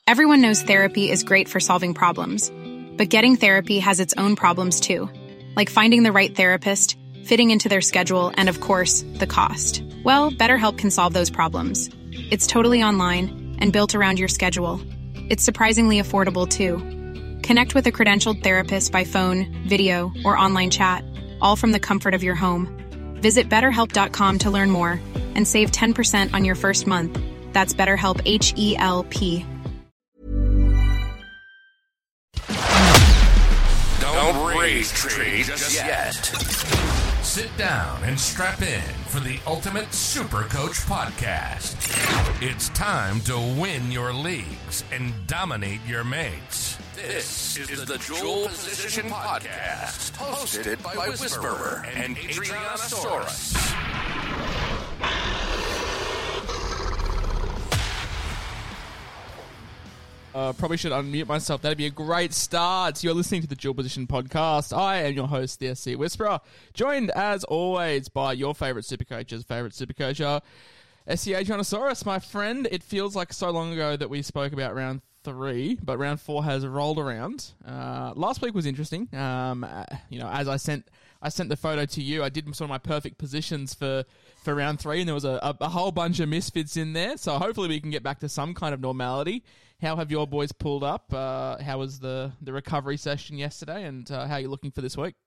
Everyone knows therapy is great for solving problems, but getting therapy has its own problems too, like finding the right therapist, fitting into their schedule, and of course, the cost. Well, BetterHelp can solve those problems. It's totally online and built around your schedule. It's surprisingly affordable too. Connect with a credentialed therapist by phone, video, or online chat, all from the comfort of your home. Visit BetterHelp.com to learn more and save 10% on your first month. That's BetterHelp, H-E-L-P. Don't raise trade just yet. Sit down and strap in for the Ultimate Supercoach Podcast. It's time to win your leagues and dominate your mates. This is the Dual Position Podcast, hosted by Whisperer and Adrianosaurus. Probably should unmute myself. That'd be a great start. You're listening to the Dual Position Podcast. I am your host, the SC Whisperer, joined as always by your favourite Supercoach's favourite Supercoacher, SC Adrianosaurus, my friend. It feels like so long ago that we spoke about round 3, but round 4 has rolled around. Last week was interesting. As I sent the photo to you, I did sort of my perfect positions for round 3, and there was a whole bunch of misfits in there. So hopefully we can get back to some kind of normality. How have your boys pulled up? How was the recovery session yesterday, and how are you looking for this week?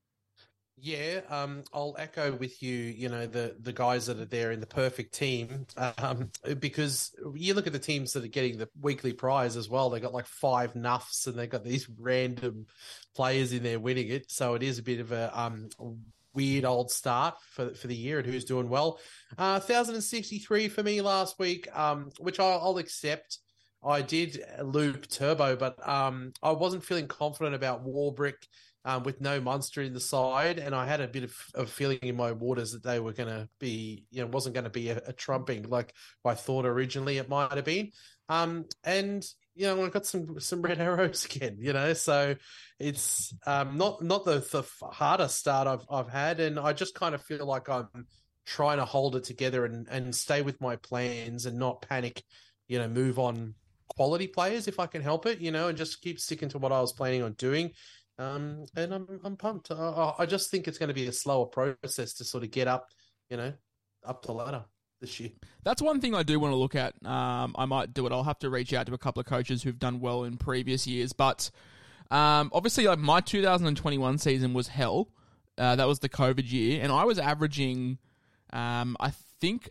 Yeah, I'll echo with you, the guys that are there in the perfect team, because you look at the teams that are getting the weekly prize as well. They got like 5 nuffs, and they got these random players in there winning it. So it is a bit of a weird old start for the year and who's doing well. 1,063 for me last week, which I'll accept. I did loop Turbo, but I wasn't feeling confident about Warbrick with no Munster in the side, and I had a bit of a feeling in my waters that they were going to be, wasn't going to be a trumping like I thought originally it might have been. I got some red arrows again, so it's not the hardest start I've had, and I just kind of feel like I'm trying to hold it together and stay with my plans and not panic, move on quality players if I can help it, and just keep sticking to what I was planning on doing. And I'm pumped. I just think it's going to be a slower process to sort of get up the ladder this year. That's one thing I do want to look at. I might do it. I'll have to reach out to a couple of coaches who've done well in previous years. But obviously, like my 2021 season was hell. That was the COVID year, and I was averaging, I think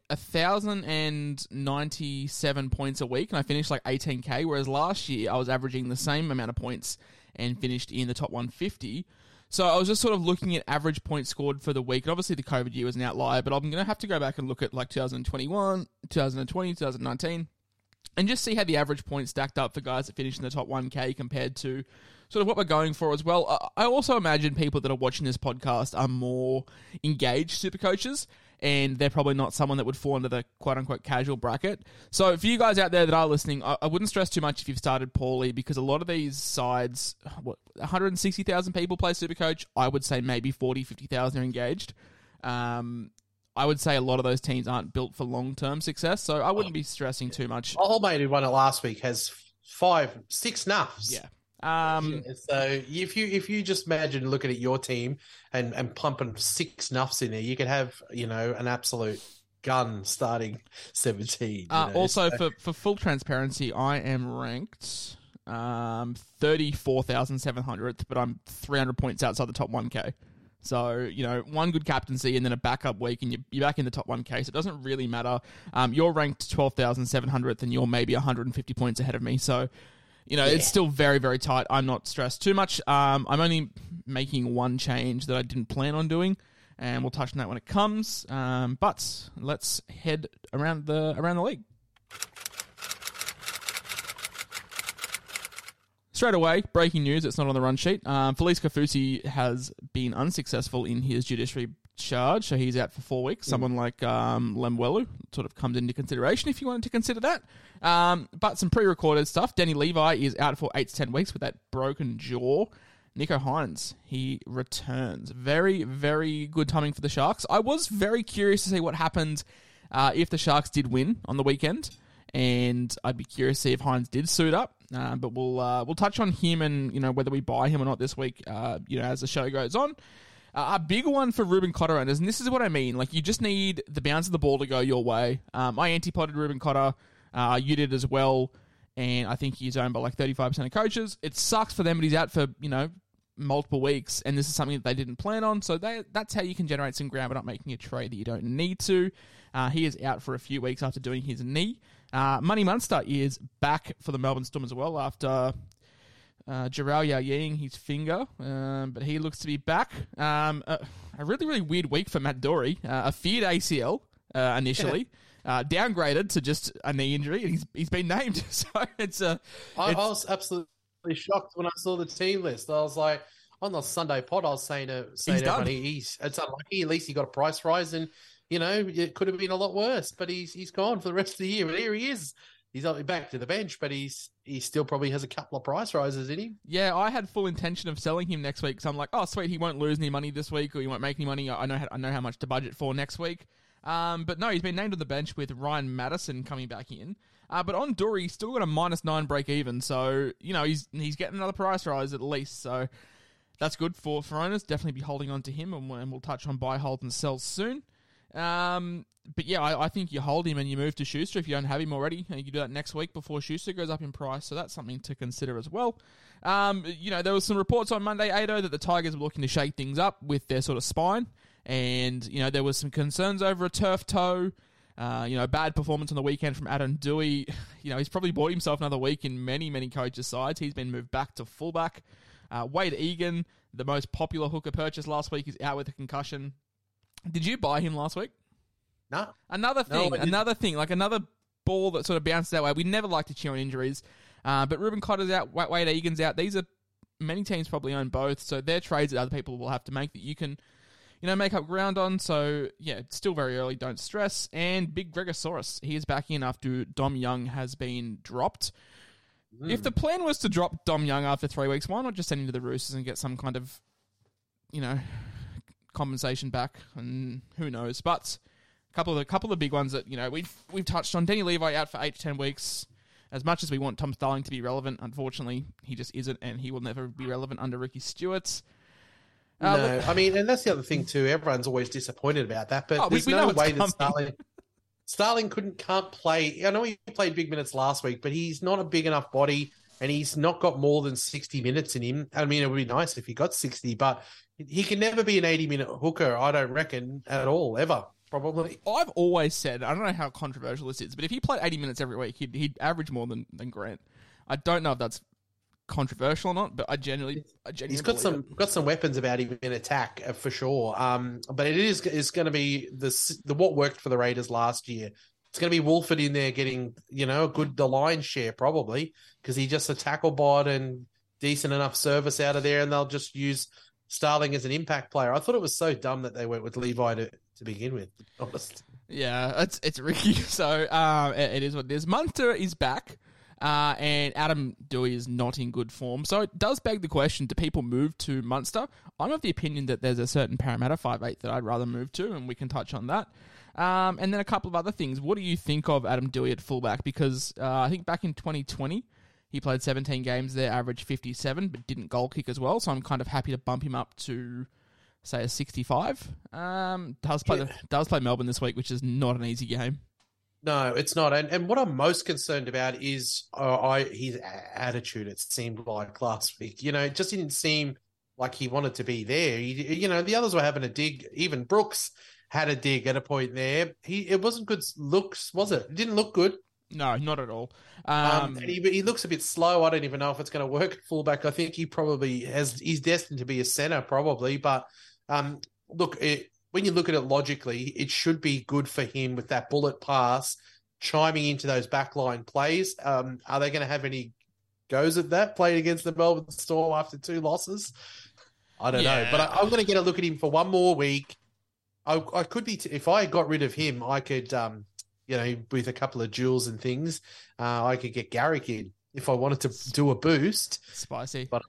1,097 points a week, and I finished like 18k, whereas last year I was averaging the same amount of points and finished in the top 150. So I was just sort of looking at average points scored for the week, and obviously the COVID year was an outlier, but I'm going to have to go back and look at like 2021, 2020, 2019, and just see how the average points stacked up for guys that finished in the top 1k compared to sort of what we're going for as well. I also imagine people that are watching this podcast are more engaged super coaches, and they're probably not someone that would fall into the quote-unquote casual bracket. So for you guys out there that are listening, I wouldn't stress too much if you've started poorly, because a lot of these sides, 160,000 people play Supercoach. I would say maybe 40, 50,000 are engaged. I would say a lot of those teams aren't built for long-term success, so I wouldn't be stressing too much. Old mate who won it last week has 6 nuffs. Yeah. So if you just imagine looking at your team and pumping 6 nuffs in there, you could have, an absolute gun starting 17. Also, for full transparency, I am ranked 34,700th, but I'm 300 points outside the top 1k. So, one good captaincy and then a backup week, and you're back in the top 1k, so it doesn't really matter. You're ranked 12,700th, and you're maybe 150 points ahead of me, so it's still very, very tight. I'm not stressed too much. I'm only making one change that I didn't plan on doing, and we'll touch on that when it comes. But let's head around the league. Straight away, breaking news, it's not on the run sheet. Felice Kaufusi has been unsuccessful in his judiciary charge, so he's out for 4 weeks. Someone like Lemuelu sort of comes into consideration if you wanted to consider that. But some pre-recorded stuff. Danny Levi is out for 8 to 10 weeks with that broken jaw. Nico Hines, he returns. Very, very good timing for the Sharks. I was very curious to see what happened if the Sharks did win on the weekend. and I'd be curious to see if Hines did suit up. But we'll touch on him and whether we buy him or not this week. As the show goes on. A big one for Ruben Cotter owners, and this is what I mean. Like, you just need the bounce of the ball to go your way. I anti-potted Ruben Cotter. You did as well, and I think he's owned by like 35% of coaches. It sucks for them, but he's out for multiple weeks, and this is something that they didn't plan on. So that's how you can generate some ground without making a trade that you don't need to. He is out for a few weeks after doing his knee. Money Munster is back for the Melbourne Storm as well after Jarrell Ying his finger, but he looks to be back. A really, really weird week for Matt Doorey. A feared ACL initially, downgraded to just a knee injury, and he's been named. So I was absolutely shocked when I saw the team list. I was like, on the Sunday pod, I was saying everybody, it's unlucky. At least he got a price rise, and it could have been a lot worse. But he's gone for the rest of the year. But here he is. He's back to the bench, but he still probably has a couple of price rises in him. Yeah, I had full intention of selling him next week, so I'm like, oh sweet, he won't lose any money this week, or he won't make any money. I know how much to budget for next week. But no, he's been named on the bench with Ryan Madison coming back in. But on Dory, he's still got a -9 break even, so he's getting another price rise at least. So that's good for owners. Definitely be holding on to him, and we'll touch on buy, hold, and sell soon. But yeah, I think you hold him and you move to Schuster if you don't have him already. And you can do that next week before Schuster goes up in price. So that's something to consider as well. There was some reports on Monday, Ado, that the Tigers were looking to shake things up with their sort of spine. And, there was some concerns over a turf toe. Bad performance on the weekend from Adam Doueihi. He's probably bought himself another week in many, many coaches' sides. He's been moved back to fullback. Wade Egan, the most popular hooker purchase last week, is out with a concussion. Did you buy him last week? No. Another thing, like another ball that sort of bounces that way. We never like to cheer on injuries. But Ruben Cotter's out, Wade Egan's out. These are, many teams probably own both, so they're trades that other people will have to make that you can, make up ground on. So, yeah, it's still very early, don't stress. And Big Gregosaurus, he is back in after Dom Young has been dropped. If the plan was to drop Dom Young after 3 weeks, why not just send him to the Roosters and get some kind of, compensation back? And who knows? But couple of the big ones that we've touched on. Denny Levi out for 8 to 10 weeks. As much as we want Tom Starling to be relevant, unfortunately he just isn't, and he will never be relevant under Ricky Stewart. No, and that's the other thing too. Everyone's always disappointed about that, but there's no way that Starling can't play. I know he played big minutes last week, but he's not a big enough body, and he's not got more than 60 minutes in him. I mean, it would be nice if he got 60, but he can never be an 80-minute hooker. I don't reckon at all, ever. Probably. I've always said, I don't know how controversial this is, but if he played 80 minutes every week, he'd average more than Grant. I don't know if that's controversial or not, but I genuinely he's got some weapons about him in attack for sure. But it's going to be the what worked for the Raiders last year. It's going to be Wolford in there getting the line share probably, because he's just a tackle bot and decent enough service out of there, and they'll just use Starling as an impact player. I thought it was so dumb that they went with Levi to begin with, honestly. Yeah, it's Ricky. So it is what it is. Munster is back, and Adam Doueihi is not in good form. So it does beg the question, do people move to Munster? I'm of the opinion that there's a certain Parramatta 5'8" that I'd rather move to, and we can touch on that. And then a couple of other things. What do you think of Adam Doueihi at fullback? Because I think back in 2020, he played 17 games there, averaged 57, but didn't goal kick as well. So I'm kind of happy to bump him up to, say, a 65. Does play Melbourne this week, which is not an easy game. No, it's not. And what I'm most concerned about is his attitude, it seemed like last week. It just didn't seem like he wanted to be there. The others were having a dig. Even Brooks had a dig at a point there. It wasn't good looks, was it? It didn't look good. No, not at all. And he looks a bit slow. I don't even know if it's going to work at fullback. I think he probably he's destined to be a centre probably. But look, when you look at it logically, it should be good for him with that bullet pass chiming into those backline plays. Are they going to have any goes at that playing against the Melbourne Storm after 2 losses? I don't know. But I'm going to get a look at him for one more week. I could be if I got rid of him, I could. With a couple of jewels and things, I could get Garrick in if I wanted to do a boost. Spicy. But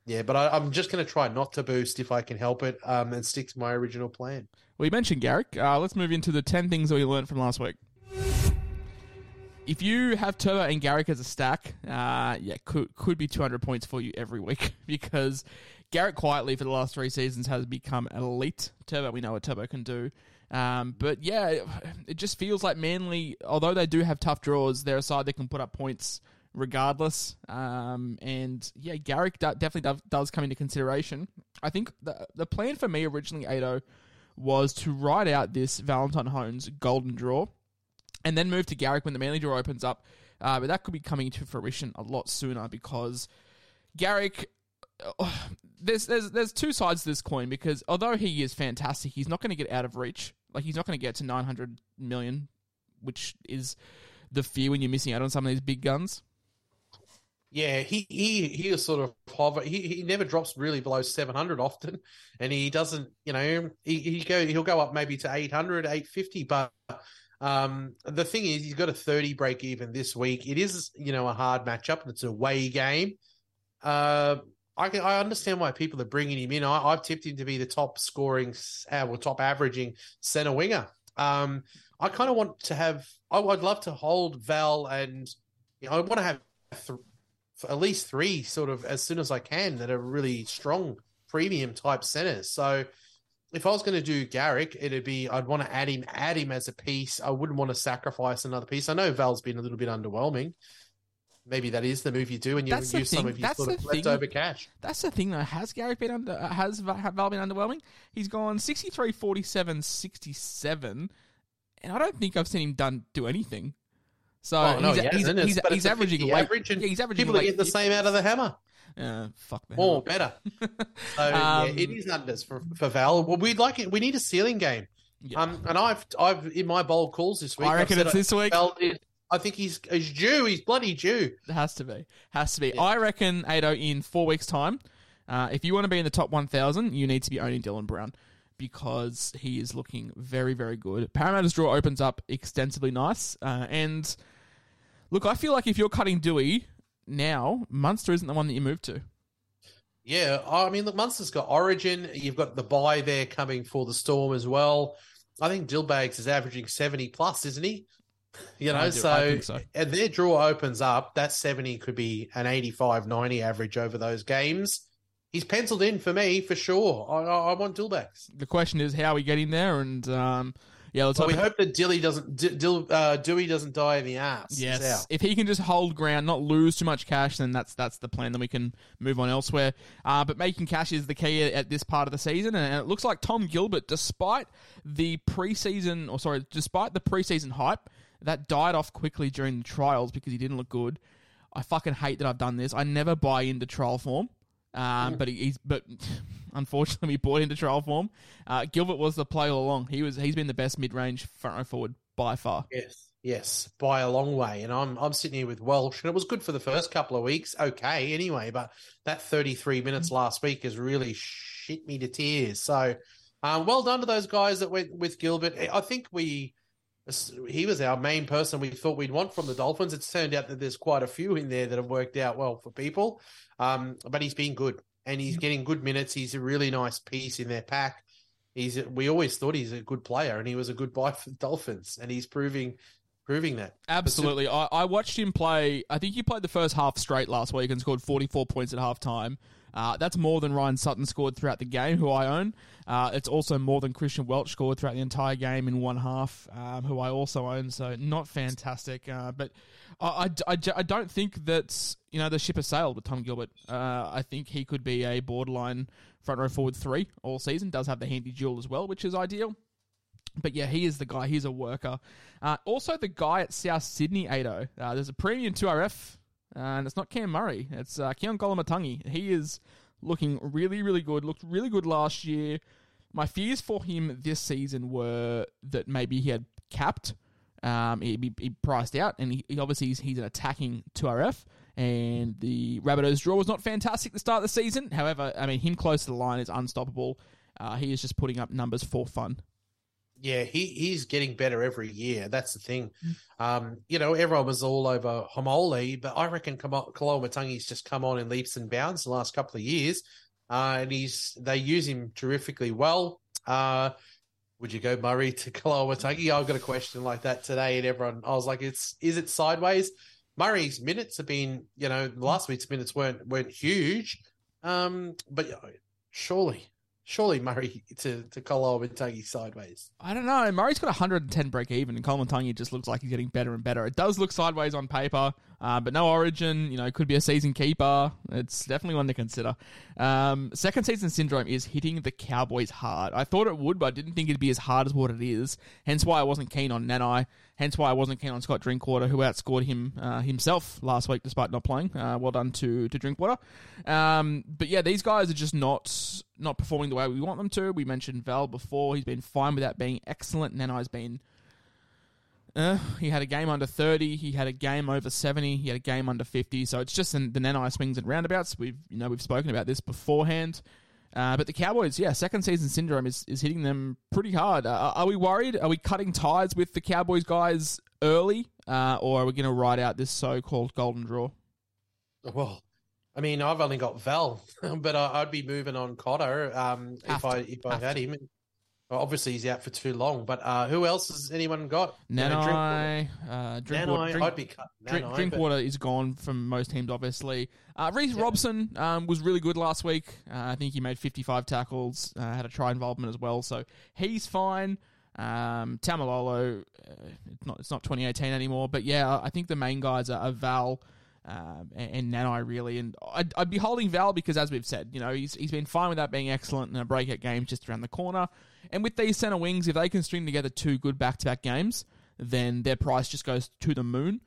I'm just going to try not to boost if I can help it, and stick to my original plan. Well, you mentioned Garrick. Let's move into the 10 things that we learned from last week. if you have Turbo and Garrick as a stack, could be 200 points for you every week because Garrick quietly for the last 3 seasons has become elite. Turbo, we know what Turbo can do. But yeah, it just feels like Manly, although they do have tough draws, they're a side that can put up points regardless. And yeah, Garrick definitely does come into consideration. I think the plan for me originally, Ado, was to ride out this Valentine Holmes golden draw and then move to Garrick when the Manly draw opens up. But that could be coming to fruition a lot sooner because Garrick, there's two sides to this coin because although he is fantastic, he's not going to get out of reach. Like, he's not going to get to 900 million, which is the fear when you're missing out on some of these big guns. Yeah, he is sort of hover. He never drops really below 700 often, and he doesn't. He'll go up maybe to 800, 850. But the thing is, he's got a 30 break even this week. It is a hard matchup, and it's a away game. I understand why people are bringing him in. I've tipped him to be the top scoring, top averaging center winger. I kind of want to have. I'd love to hold Val, and I want to have at least 3 sort of as soon as I can that are really strong premium type centers. So if I was going to do Garrick, I'd want to add him as a piece. I wouldn't want to sacrifice another piece. I know Val's been a little bit underwhelming. Maybe that is the move you do, and you use some of your sort of leftover cash. That's the thing, though. Has Garrick been has Val been underwhelming? He's gone 63, 47, 67, and I don't think I've seen him do anything. So he's averaging late. He's averaging people late get the same out of the hammer. Fuck man. Or better. So it is unders for Val. Well, we'd like it. We need a ceiling game. Yeah. And I've in my bold calls this week. I reckon it's this week. I think he's due. He's bloody due. It has to be. Yeah. I reckon, Ado, in 4 weeks' time, if you want to be in the top 1,000, you need to be owning Dylan Brown because he is looking very, very good. Parramatta's draw opens up extensively nice. And look, I feel like if you're cutting Dewey now, Munster isn't the one that you move to. Yeah, I mean, look, Munster's got Origin. You've got the bye there coming for the Storm as well. I think Dillbags is averaging 70 plus, isn't he? I think so. And their draw opens up. That 70 could be an 85, 90 average over those games. He's penciled in for me for sure. I want Dillbags. The question is how we get in there, and let's hope. We hope that Dewey doesn't die in the ass. Yes, if he can just hold ground, not lose too much cash, then that's the plan. Then we can move on elsewhere. But making cash is the key at this part of the season, and it looks like Tom Gilbert, despite the preseason hype. That died off quickly during the trials because he didn't look good. I fucking hate that I've done this. I never buy into trial form, but unfortunately we bought into trial form. Gilbert was the play all along. He's been the best mid-range front row forward by far. Yes, by a long way. And I'm sitting here with Welsh, and it was good for the first couple of weeks. Okay, anyway, but that 33 minutes last week has really shit me to tears. So, well done to those guys that went with Gilbert. I think he was our main person we thought we'd want from the Dolphins. It's turned out that there's quite a few in there that have worked out well for people. But he's been good, and he's getting good minutes. He's a really nice piece in their pack. We always thought he's a good player, and he was a good buy for the Dolphins, and he's proving that. Absolutely. I watched him play. I think he played the first half straight last week and scored 44 points at halftime. That's more than Ryan Sutton scored throughout the game, who I own. It's also more than Christian Welch scored throughout the entire game in one half, who I also own. So not fantastic. But I don't think that the ship has sailed with Tom Gilbert. I think he could be a borderline front row forward 3 all season. Does have the handy duel as well, which is ideal. But yeah, he is the guy. He's a worker. Also, the guy at South Sydney, Ado. There's a premium 2RF. And it's not Cam Murray. It's Keon Golomatangi. He is looking really, really good. Looked really good last year. My fears for him this season were that maybe he had capped. He priced out, and he obviously he's an attacking 2RF. And the Rabbitohs draw was not fantastic to start the season. However, I mean, him close to the line is unstoppable. He is just putting up numbers for fun. Yeah, he's getting better every year. That's the thing. Everyone was all over Homole, but I reckon Koloamatangi's just come on in leaps and bounds the last couple of years. And they use him terrifically well. would you go Murray to Koloamatangi? I got a question like that today, and I was like, is it sideways? Murray's minutes have been, last week's minutes weren't huge, but surely Murray to Koloamatangi sideways. I don't know. Murray's got 110 break even, and Koloamatangi just looks like he's getting better and better. It does look sideways on paper, but no origin. Could be a season keeper. It's definitely one to consider. Second season syndrome is hitting the Cowboys hard. I thought it would, but I didn't think it'd be as hard as what it is. Hence why I wasn't keen on Nanai. Hence why I wasn't keen on Scott Drinkwater, who outscored him himself last week despite not playing. Well done to Drinkwater. But yeah, these guys are just not performing the way we want them to. We mentioned Val before. He's been fine without being excellent. Nanai's been... he had a game under 30. He had a game over 70. He had a game under 50. So it's just the Nanai swings and roundabouts. We've spoken about this beforehand. But the Cowboys, second season syndrome is hitting them pretty hard. Are we worried? Are we cutting ties with the Cowboys guys early? Or are we going to ride out this so-called golden draw? Well, I mean, I've only got Val, but I'd be moving on Cotter if I had him. Well, obviously, he's out for too long. But who else has anyone got? Nanai, Drinkwater. I'd be cutting Nanai. Drinkwater is gone from most teams, obviously. Reece Robson was really good last week. I think he made 55 tackles, had a try involvement as well. So he's fine. Tamalolo, it's not 2018 anymore. But yeah, I think the main guys are Val and Nanai, really. And I'd be holding Val because, as we've said, he's been fine without being excellent in a breakout game just around the corner. And with these centre wings, if they can string together two good back-to-back games, then their price just goes to the moon.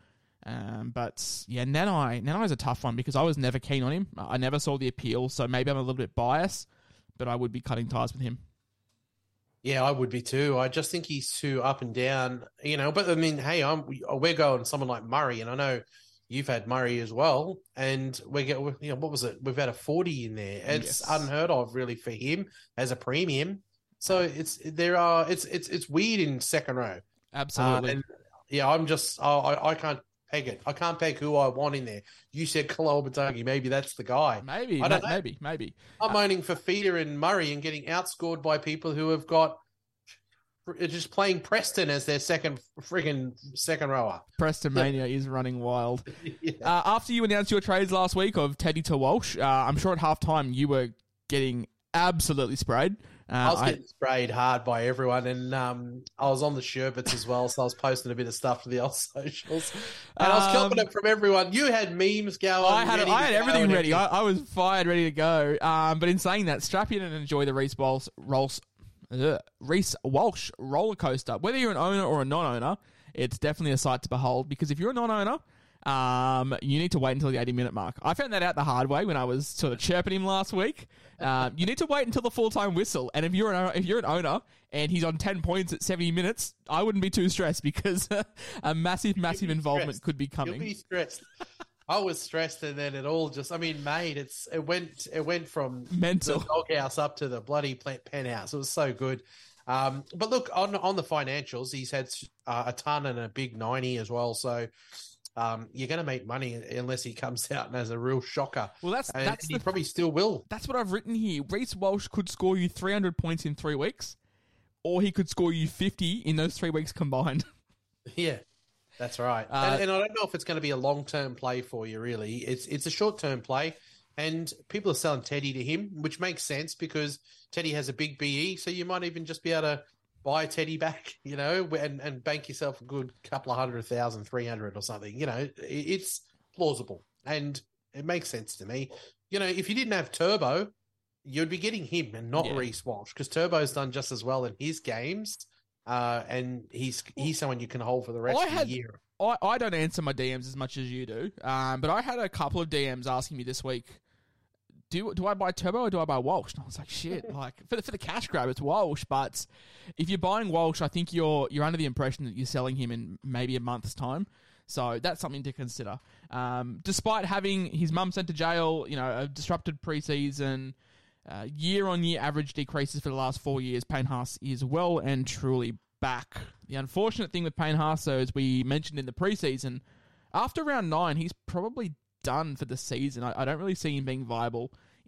But yeah, Nanai's a tough one because I was never keen on him. I never saw the appeal, so maybe I'm a little bit biased, but I would be cutting ties with him. Yeah, I would be too. I just think he's too up and down, But I mean, hey, we're going someone like Murray, and I know you've had Murray as well, and we get, what was it? We've had a 40 in there. It's unheard of, really, for him as a premium. So it's weird in second row. Absolutely. And yeah, I can't peg it. I can't peg who I want in there. You said Koloamatangi. Maybe that's the guy. Maybe. I don't know. Maybe. I'm owning Fafita and Murray and getting outscored by people who have got just playing Preston as their second rower. Preston Mania is running wild. Yeah. After you announced your trades last week of Teddy to Walsh, I'm sure at halftime you were getting absolutely sprayed. I was getting sprayed hard by everyone, and I was on the sherbets as well, so I was posting a bit of stuff to the old socials. And I was confident from everyone. You had memes going. I had everything ready. I was fired, ready to go. But in saying that, strap in and enjoy the Reece Walsh roller coaster. Whether you're an owner or a non-owner, it's definitely a sight to behold, because if you're a non-owner, you need to wait until the 80-minute mark. I found that out the hard way when I was sort of chirping him last week. You need to wait until the full-time whistle. And if you're an owner and he's on 10 points at 70 minutes, I wouldn't be too stressed, because a massive involvement could be coming. You'll be stressed. I was stressed, and then it all just, mate, it went from mental the doghouse up to the bloody penthouse. It was so good. But look, on the financials, he's had a ton and a big 90 as well. So you're going to make money unless he comes out and has a real shocker. Well, he probably still will. That's what I've written here. Reece Walsh could score you 300 points in 3 weeks, or he could score you 50 in those 3 weeks combined. Yeah. That's right. And I don't know if it's going to be a long-term play for you, really. It's a short-term play, and people are selling Teddy to him, which makes sense because Teddy has a big BE, so you might even just be able to buy Teddy back, and bank yourself a good couple of 100,000, 300 or something. It's plausible, and it makes sense to me. If you didn't have Turbo, you'd be getting him and not Reece Walsh, because Turbo's done just as well in his games. And he's someone you can hold for the rest of the year. I don't answer my DMs as much as you do, but I had a couple of DMs asking me this week, do I buy Turbo or do I buy Walsh? And I was like, shit, like for the cash grab, it's Walsh. But if you're buying Walsh, I think you're under the impression that you're selling him in maybe a month's time. So that's something to consider. Despite having his mum sent to jail, a disrupted preseason. Year-on-year average decreases for the last 4 years. Payne Haas is well and truly back. The unfortunate thing with Payne Haas, though, as we mentioned in the preseason, after round 9, he's probably done for the season. I don't really see him being viable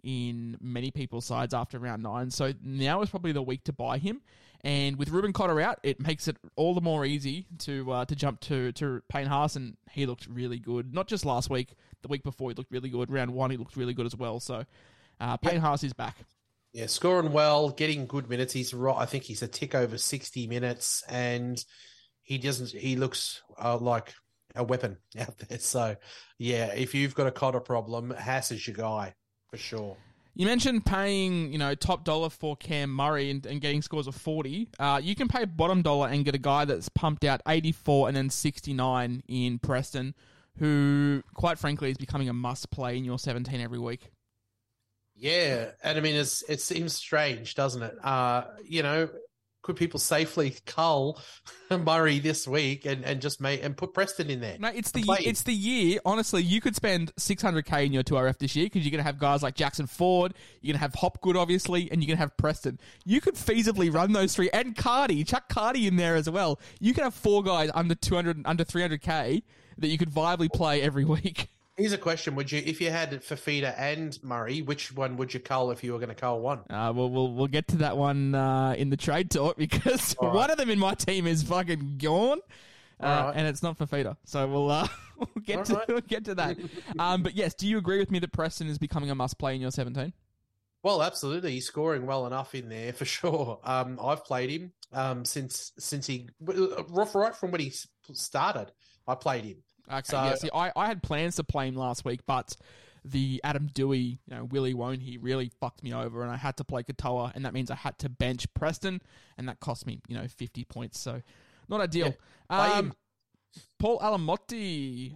in many people's sides after round 9. So now is probably the week to buy him. And with Ruben Cotter out, it makes it all the more easy to jump to Payne Haas, and he looked really good. Not just last week, the week before he looked really good. Round 1 he looked really good as well. So Payne Haas is back. Yeah, scoring well, getting good minutes. I think he's a tick over 60 minutes, and he looks like a weapon out there. So, yeah, if you've got a Cotter problem, Haas is your guy for sure. You mentioned paying, top dollar for Cam Murray and getting scores of 40. You can pay bottom dollar and get a guy that's pumped out 84 and then 69 in Preston, who, quite frankly, is becoming a must-play in your 17 every week. Yeah, and I mean, it seems strange, doesn't it? Could people safely cull Murray this week and just put Preston in there? No, it's the year. Honestly, you could spend $600K in your 2RF this year because you're going to have guys like Jackson Ford, you're going to have Hopgood, obviously, and you're going to have Preston. You could feasibly run those three, and Cardi, chuck Cardi in there as well. You could have 4 guys under 300K that you could viably play every week. Here's a question: if you had Fafita and Murray, which one would you cull if you were going to cull one? We'll get to that one in the trade talk because one of them in my team is fucking gone, and it's not Fafita. So we'll get to that. But yes, do you agree with me that Preston is becoming a must play in your 17? Well, absolutely. He's scoring well enough in there for sure. I've played him since he right from when he started. I played him. Okay, yeah. See, I had plans to play him last week, but the Adam Dewey, Willie won't he really fucked me over, and I had to play Katoa, and that means I had to bench Preston, and that cost me, 50 points. So not ideal. Yeah, Paul Alamotti,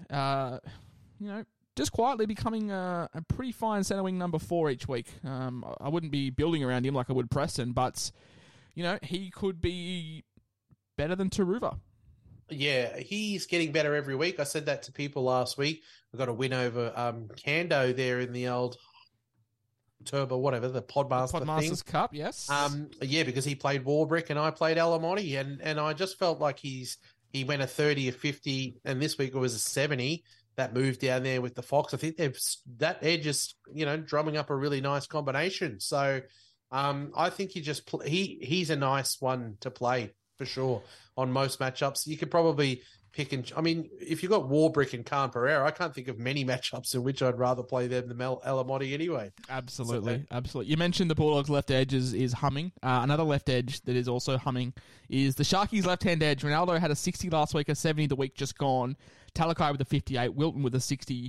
just quietly becoming a pretty fine centre wing number 4 each week. I wouldn't be building around him like I would Preston, but he could be better than Taruva. Yeah, he's getting better every week. I said that to people last week. We got a win over Kando there in the old Turbo, whatever, the Podmasters thing. Cup, yes. Yeah, because he played Warbrick and I played Alamotti, and I just felt like he went a 30, a 50, and this week it was a 70. That move down there with the Fox. I think that edge is, drumming up a really nice combination. So I think he's a nice one to play for sure on most matchups. You could probably pick if you've got Warbrick and Khan Pereira, I can't think of many matchups in which I'd rather play them than Alamotti anyway. Absolutely. You mentioned the Bulldogs left edge is humming. Another left edge that is also humming is the Sharkies left-hand edge. Ronaldo had a 60 last week, a 70 the week just gone. Talakai with a 58, Wilton with a 68,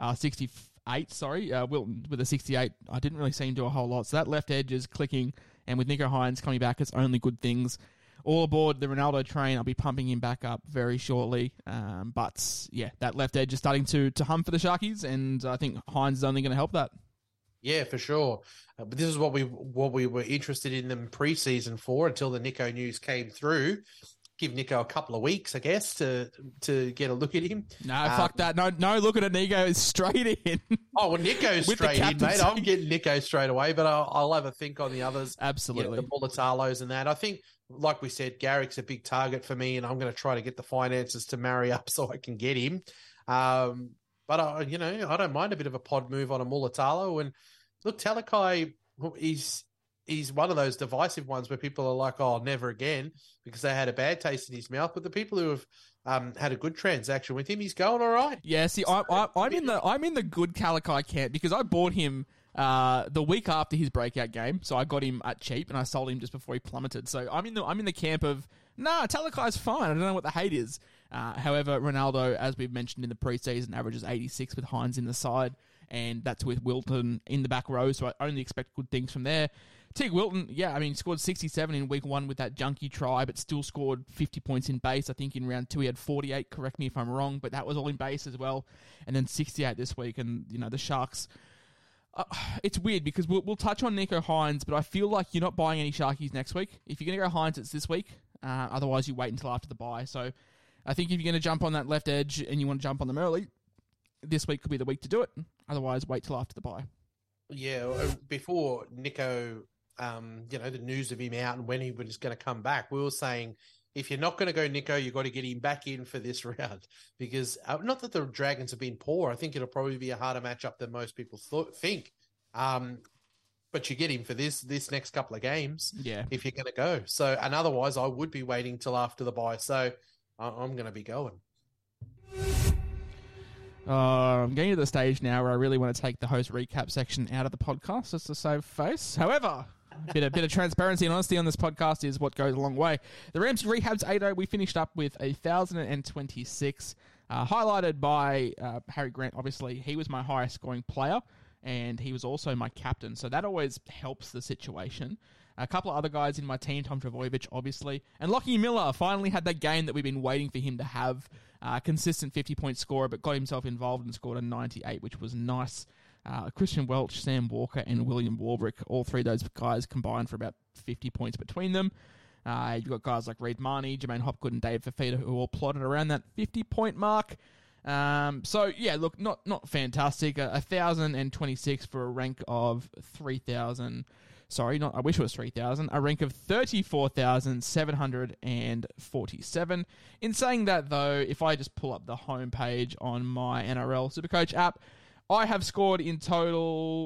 Wilton with a 68. I didn't really see him do a whole lot. So that left edge is clicking, and with Nicho Hynes coming back, it's only good things. All aboard the Ronaldo train. I'll be pumping him back up very shortly. But yeah, that left edge is starting to hum for the Sharkies, and I think Hynes is only going to help that. Yeah, for sure. But this is what we were interested in them preseason for until the Nicho news came through. Give Nicho a couple of weeks, I guess, to get a look at him. No, fuck that. No, looking at Nicho straight in. Oh, well, Nicho's straight in, mate. I'm getting Nicho straight away, but I'll have a think on the others. Absolutely. The Politalos and that. I think, like we said, Garrick's a big target for me, and I'm going to try to get the finances to marry up so I can get him. But, I don't mind a bit of a pod move on a Mulatalo. And look, Talakai, he's one of those divisive ones where people are like, oh, never again, because they had a bad taste in his mouth. But the people who have had a good transaction with him, he's going all right. Yeah, see, I'm in the good Talakai camp because I bought him the week after his breakout game, so I got him at cheap and I sold him just before he plummeted. So I'm in the camp of Talakai's fine. I don't know what the hate is. However, Ronaldo, as we've mentioned in the preseason, averages 86 with Hynes in the side, and that's with Wilton in the back row. So I only expect good things from there. Teague Wilton, scored 67 in week 1 with that junkie try, but still scored 50 points in base. I think in round 2 he had 48, correct me if I'm wrong, but that was all in base as well. And then 68 this week, and, the Sharks... it's weird because we'll touch on Nicho Hynes, but I feel like you're not buying any Sharkies next week. If you're going to go Hynes, it's this week. Otherwise, you wait until after the bye. So I think if you're going to jump on that left edge and you want to jump on them early, this week could be the week to do it. Otherwise, wait till after the bye. Yeah, before Nicho... the news of him out and when he was going to come back, we were saying if you're not going to go Nicho, you've got to get him back in for this round because not that the Dragons have been poor. I think it'll probably be a harder matchup than most people think. But you get him for this next couple of games, Yeah. if you're going to go. So, and otherwise, I would be waiting till after the bye. So, I'm going to be going. I'm getting to the stage now where I really want to take the host recap section out of the podcast just to save face. However, a bit of transparency and honesty on this podcast is what goes a long way. The Ramsey Rehabs 8-0, we finished up with 1,026, highlighted by Harry Grant. Obviously, he was my highest scoring player, and he was also my captain, so that always helps the situation. A couple of other guys in my team, Tom Trbojevic, obviously, and Lockie Miller finally had that game that we've been waiting for him to have. Consistent 50-point scorer, but got himself involved and scored a 98, which was nice. Christian Welch, Sam Walker, and William Warbrick, all three of those guys combined for about 50 points between them. You've got guys like Reid Marnie, Jermaine Hopgood, and Dave Fafita, who all plotted around that 50-point mark. So, yeah, look, not fantastic. 1,026 for a rank of 3,000. Sorry, I wish it was 3,000. A rank of 34,747. In saying that, though, if I just pull up the homepage on my NRL Supercoach app, I have scored in total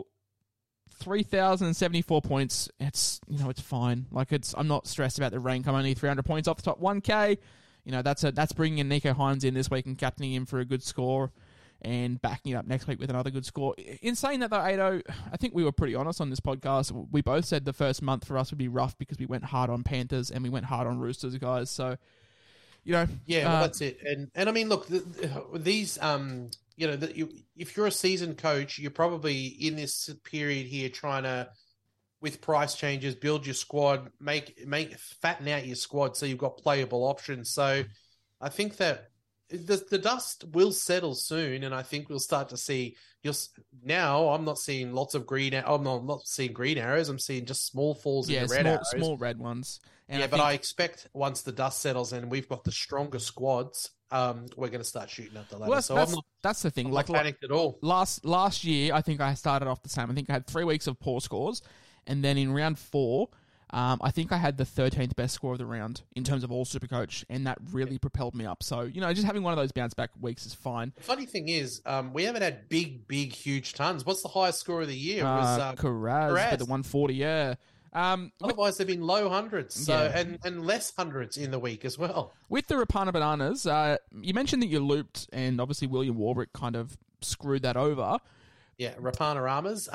3,074 points. It's fine. I'm not stressed about the rank. I'm only 300 points off the top 1K. That's bringing in Nico Hines in this week and captaining him for a good score and backing it up next week with another good score. In saying that, though, Ado, I think we were pretty honest on this podcast. We both said the first month for us would be rough because we went hard on Panthers and we went hard on Roosters, guys. So, Yeah, well, that's it. And I mean, look, these, if you're a seasoned coach, you're probably in this period here trying to, with price changes, build your squad, fatten out your squad so you've got playable options. So I think that the dust will settle soon, and I think we'll start to see. Now, I'm not seeing lots of green. I'm not seeing green arrows. I'm seeing just small falls in the red arrows. Small red ones. And I expect once the dust settles and we've got the stronger squads, we're going to start shooting up the ladder. Well, that's the thing. I'm not panicked at all. Last year, I think I started off the same. I think I had 3 weeks of poor scores, and then in round 4. I think I had the 13th best score of the round in terms of all Supercoach, and that really propelled me up. So, just having one of those bounce-back weeks is fine. The funny thing is, we haven't had big, huge tons. What's the highest score of the year? Carraz, the 140, yeah. Otherwise, they've been low hundreds, and less hundreds in the week as well. With the Rapana Bananas, you mentioned that you looped, and obviously William Warbrick kind of screwed that over. Yeah, Rapana-ramas.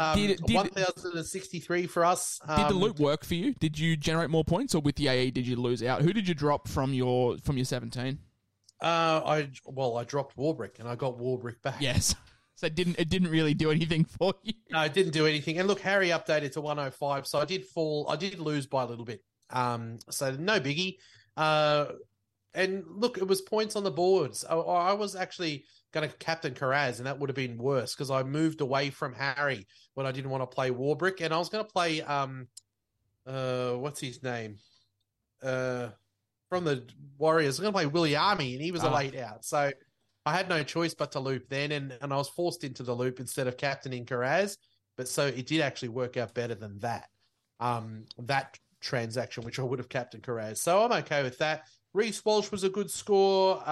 1,063 for us. Did the loop work for you? Did you generate more points, or with the AE did you lose out? Who did you drop from your 17? I dropped Warbrick and I got Warbrick back. Yes. So it didn't really do anything for you. No, it didn't do anything. And look, Harry updated to 105, so I did lose by a little bit. So no biggie. And look, it was points on the boards. I was actually going to captain Carraz, and that would have been worse because I moved away from Harry when I didn't want to play Warbrick, and I was going to play what's his name from the Warriors. I was going to play Willie Army, and he was a late out, so I had no choice but to loop then, and I was forced into the loop instead of captaining Carraz. But so it did actually work out better than that transaction, which I would have captained Carraz. So I'm okay with that. Reece Walsh was a good score.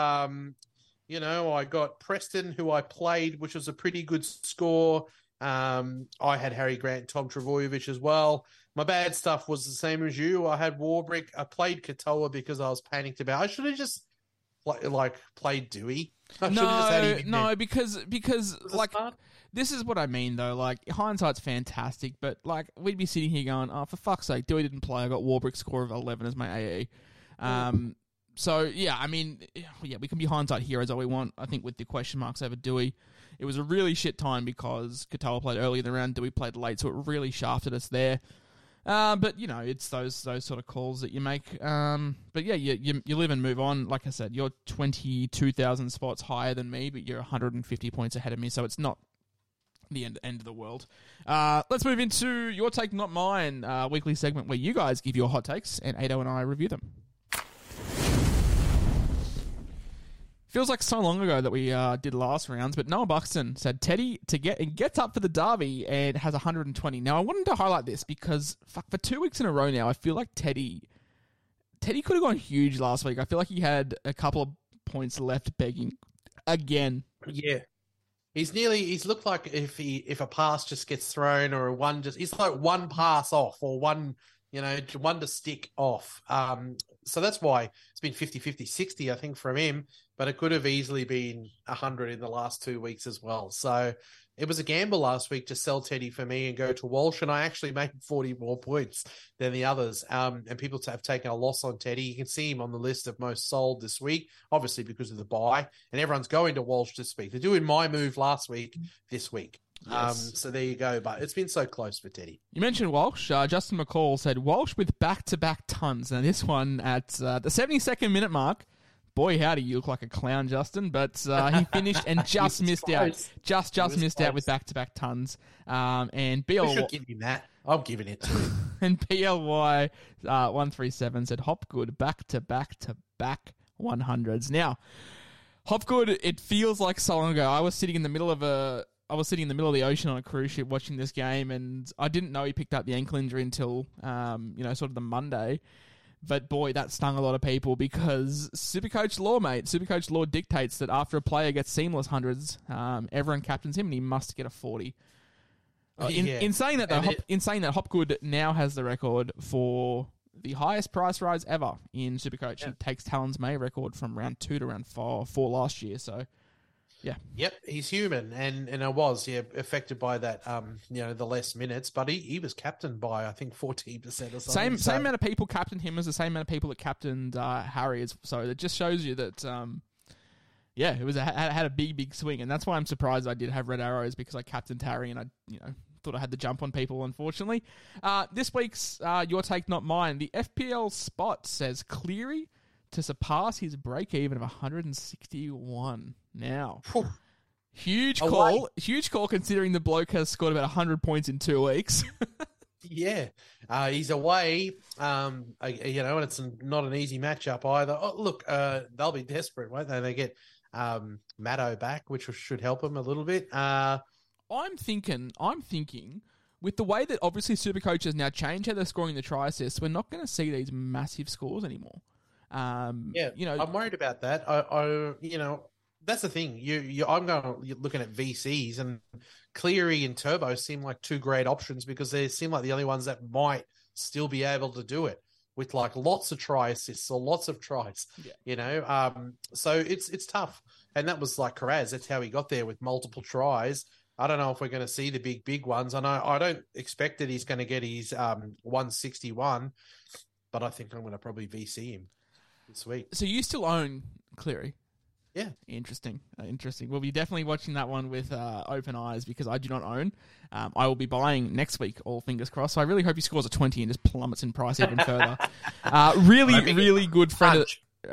I got Preston, who I played, which was a pretty good score. I had Harry Grant, Tom Trbojevic as well. My bad stuff was the same as you. I had Warbrick. I played Katoa because I was panicked about. I should have just played Dewey. Because this is what I mean though. Like, hindsight's fantastic, but we'd be sitting here going, "Oh, for fuck's sake, Dewey didn't play. I got Warbrick's score of 11 as my AE." So, yeah, I mean, we can be hindsight heroes all we want. I think with the question marks over Dewey, it was a really shit time because Katoa played early in the round, Dewey played late, so it really shafted us there. But, it's those sort of calls that you make. But, yeah, you live and move on. Like I said, you're 22,000 spots higher than me, but you're 150 points ahead of me, so it's not the end of the world. Let's move into Your Take, Not Mine, weekly segment where you guys give your hot takes and Ado and I review them. Feels like so long ago that we did last rounds, but Noah Buxton said Teddy gets up for the derby and has 120. Now, I wanted to highlight this because for 2 weeks in a row now, I feel like Teddy could have gone huge last week. I feel like he had a couple of points left begging again. Yeah. He's looked like if a pass just gets thrown or he's like one pass off or one to stick off. So that's why it's been 50-50, 60, I think, from him, but it could have easily been 100 in the last 2 weeks as well. So it was a gamble last week to sell Teddy for me and go to Walsh, and I actually made 40 more points than the others. And people have taken a loss on Teddy. You can see him on the list of most sold this week, obviously because of the bye, and everyone's going to Walsh this week. They're doing my move last week, this week. Yes. So there you go. But it's been so close for Teddy. You mentioned Walsh. Justin McCall said Walsh with back-to-back tons. Now this one at the 72nd minute mark. Boy, howdy, you look like a clown, Justin. But he finished and just missed out. Just missed out with back-to-back tons. And BL... We should give him that. I'm giving it to him. And PLY 137 said Hopgood back-to-back 100s. Now, Hopgood, it feels like so long ago. I was sitting in the middle of the ocean on a cruise ship watching this game, and I didn't know he picked up the ankle injury until, sort of the Monday. But boy, that stung a lot of people because Supercoach law dictates that after a player gets seamless hundreds, everyone captains him and he must get a 40. In saying that, Hopgood now has the record for the highest price rise ever in Supercoach. Yeah. He takes Talon's May record from round 2 to round 4 last year. So, yeah. Yep, he's human, and I was affected by that. The less minutes, but he was captained by I think 14% or something. Same amount of people captained him as the same amount of people that captained Harry. So it just shows you that. It was had a big swing, and that's why I'm surprised I did have red arrows because I captained Harry and I thought I had the jump on people. Unfortunately, this week's your take, not mine. The FPL spot says Cleary to surpass his break-even of 161. Now, huge call considering the bloke has scored about 100 points in 2 weeks. Yeah, he's away, and it's not an easy matchup either. Oh, look, they'll be desperate, won't they? They get Matto back, which should help him a little bit. I'm thinking, with the way that obviously Supercoach has now changed how they're scoring the try assists, we're not going to see these massive scores anymore. I'm worried about that. That's the thing. I'm looking at VCs, and Cleary and Turbo seem like two great options because they seem like the only ones that might still be able to do it with like lots of try assists or lots of tries. Yeah. So it's tough, and that was like Karaz. That's how he got there with multiple tries. I don't know if we're going to see the big ones. I don't expect that he's going to get his 161, but I think I'm going to probably VC him this week. So you still own Cleary? Yeah. Interesting. We'll be definitely watching that one with open eyes because I do not own. I will be buying next week, all fingers crossed. So I really hope he scores a 20 and just plummets in price even further. Really good friend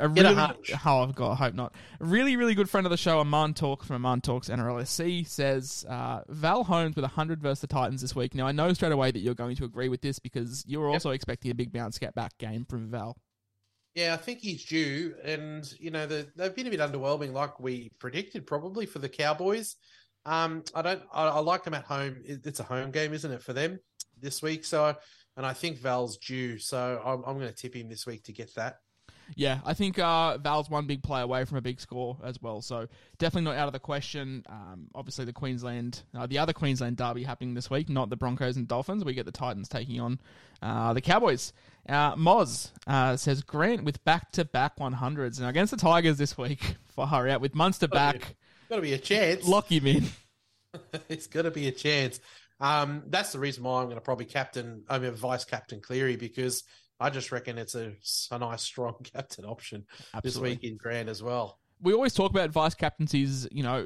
of I hope not. A really good friend of the show, Aman Talk from Aman Talks NRLSC, says Val Holmes with 100 versus the Titans this week. Now, I know straight away that you're going to agree with this because you're also expecting a big bounce back game from Val. Yeah, I think he's due, and they've been a bit underwhelming, like we predicted, probably for the Cowboys. I like them at home. It's a home game, isn't it, for them this week? So, and I think Val's due, so I'm going to tip him this week to get that. Yeah, I think Val's one big play away from a big score as well, so definitely not out of the question. Obviously, the other Queensland derby happening this week, not the Broncos and Dolphins. We get the Titans taking on the Cowboys. Moz says Grant with back-to-back 100s. Now, against the Tigers this week, far out, with Munster back. Got to be a chance. Lock him in. It's got to be a chance. That's the reason why I'm going to probably vice-captain Cleary, because I just reckon it's a nice, strong captain option this week in Grant as well. We always talk about vice captaincies.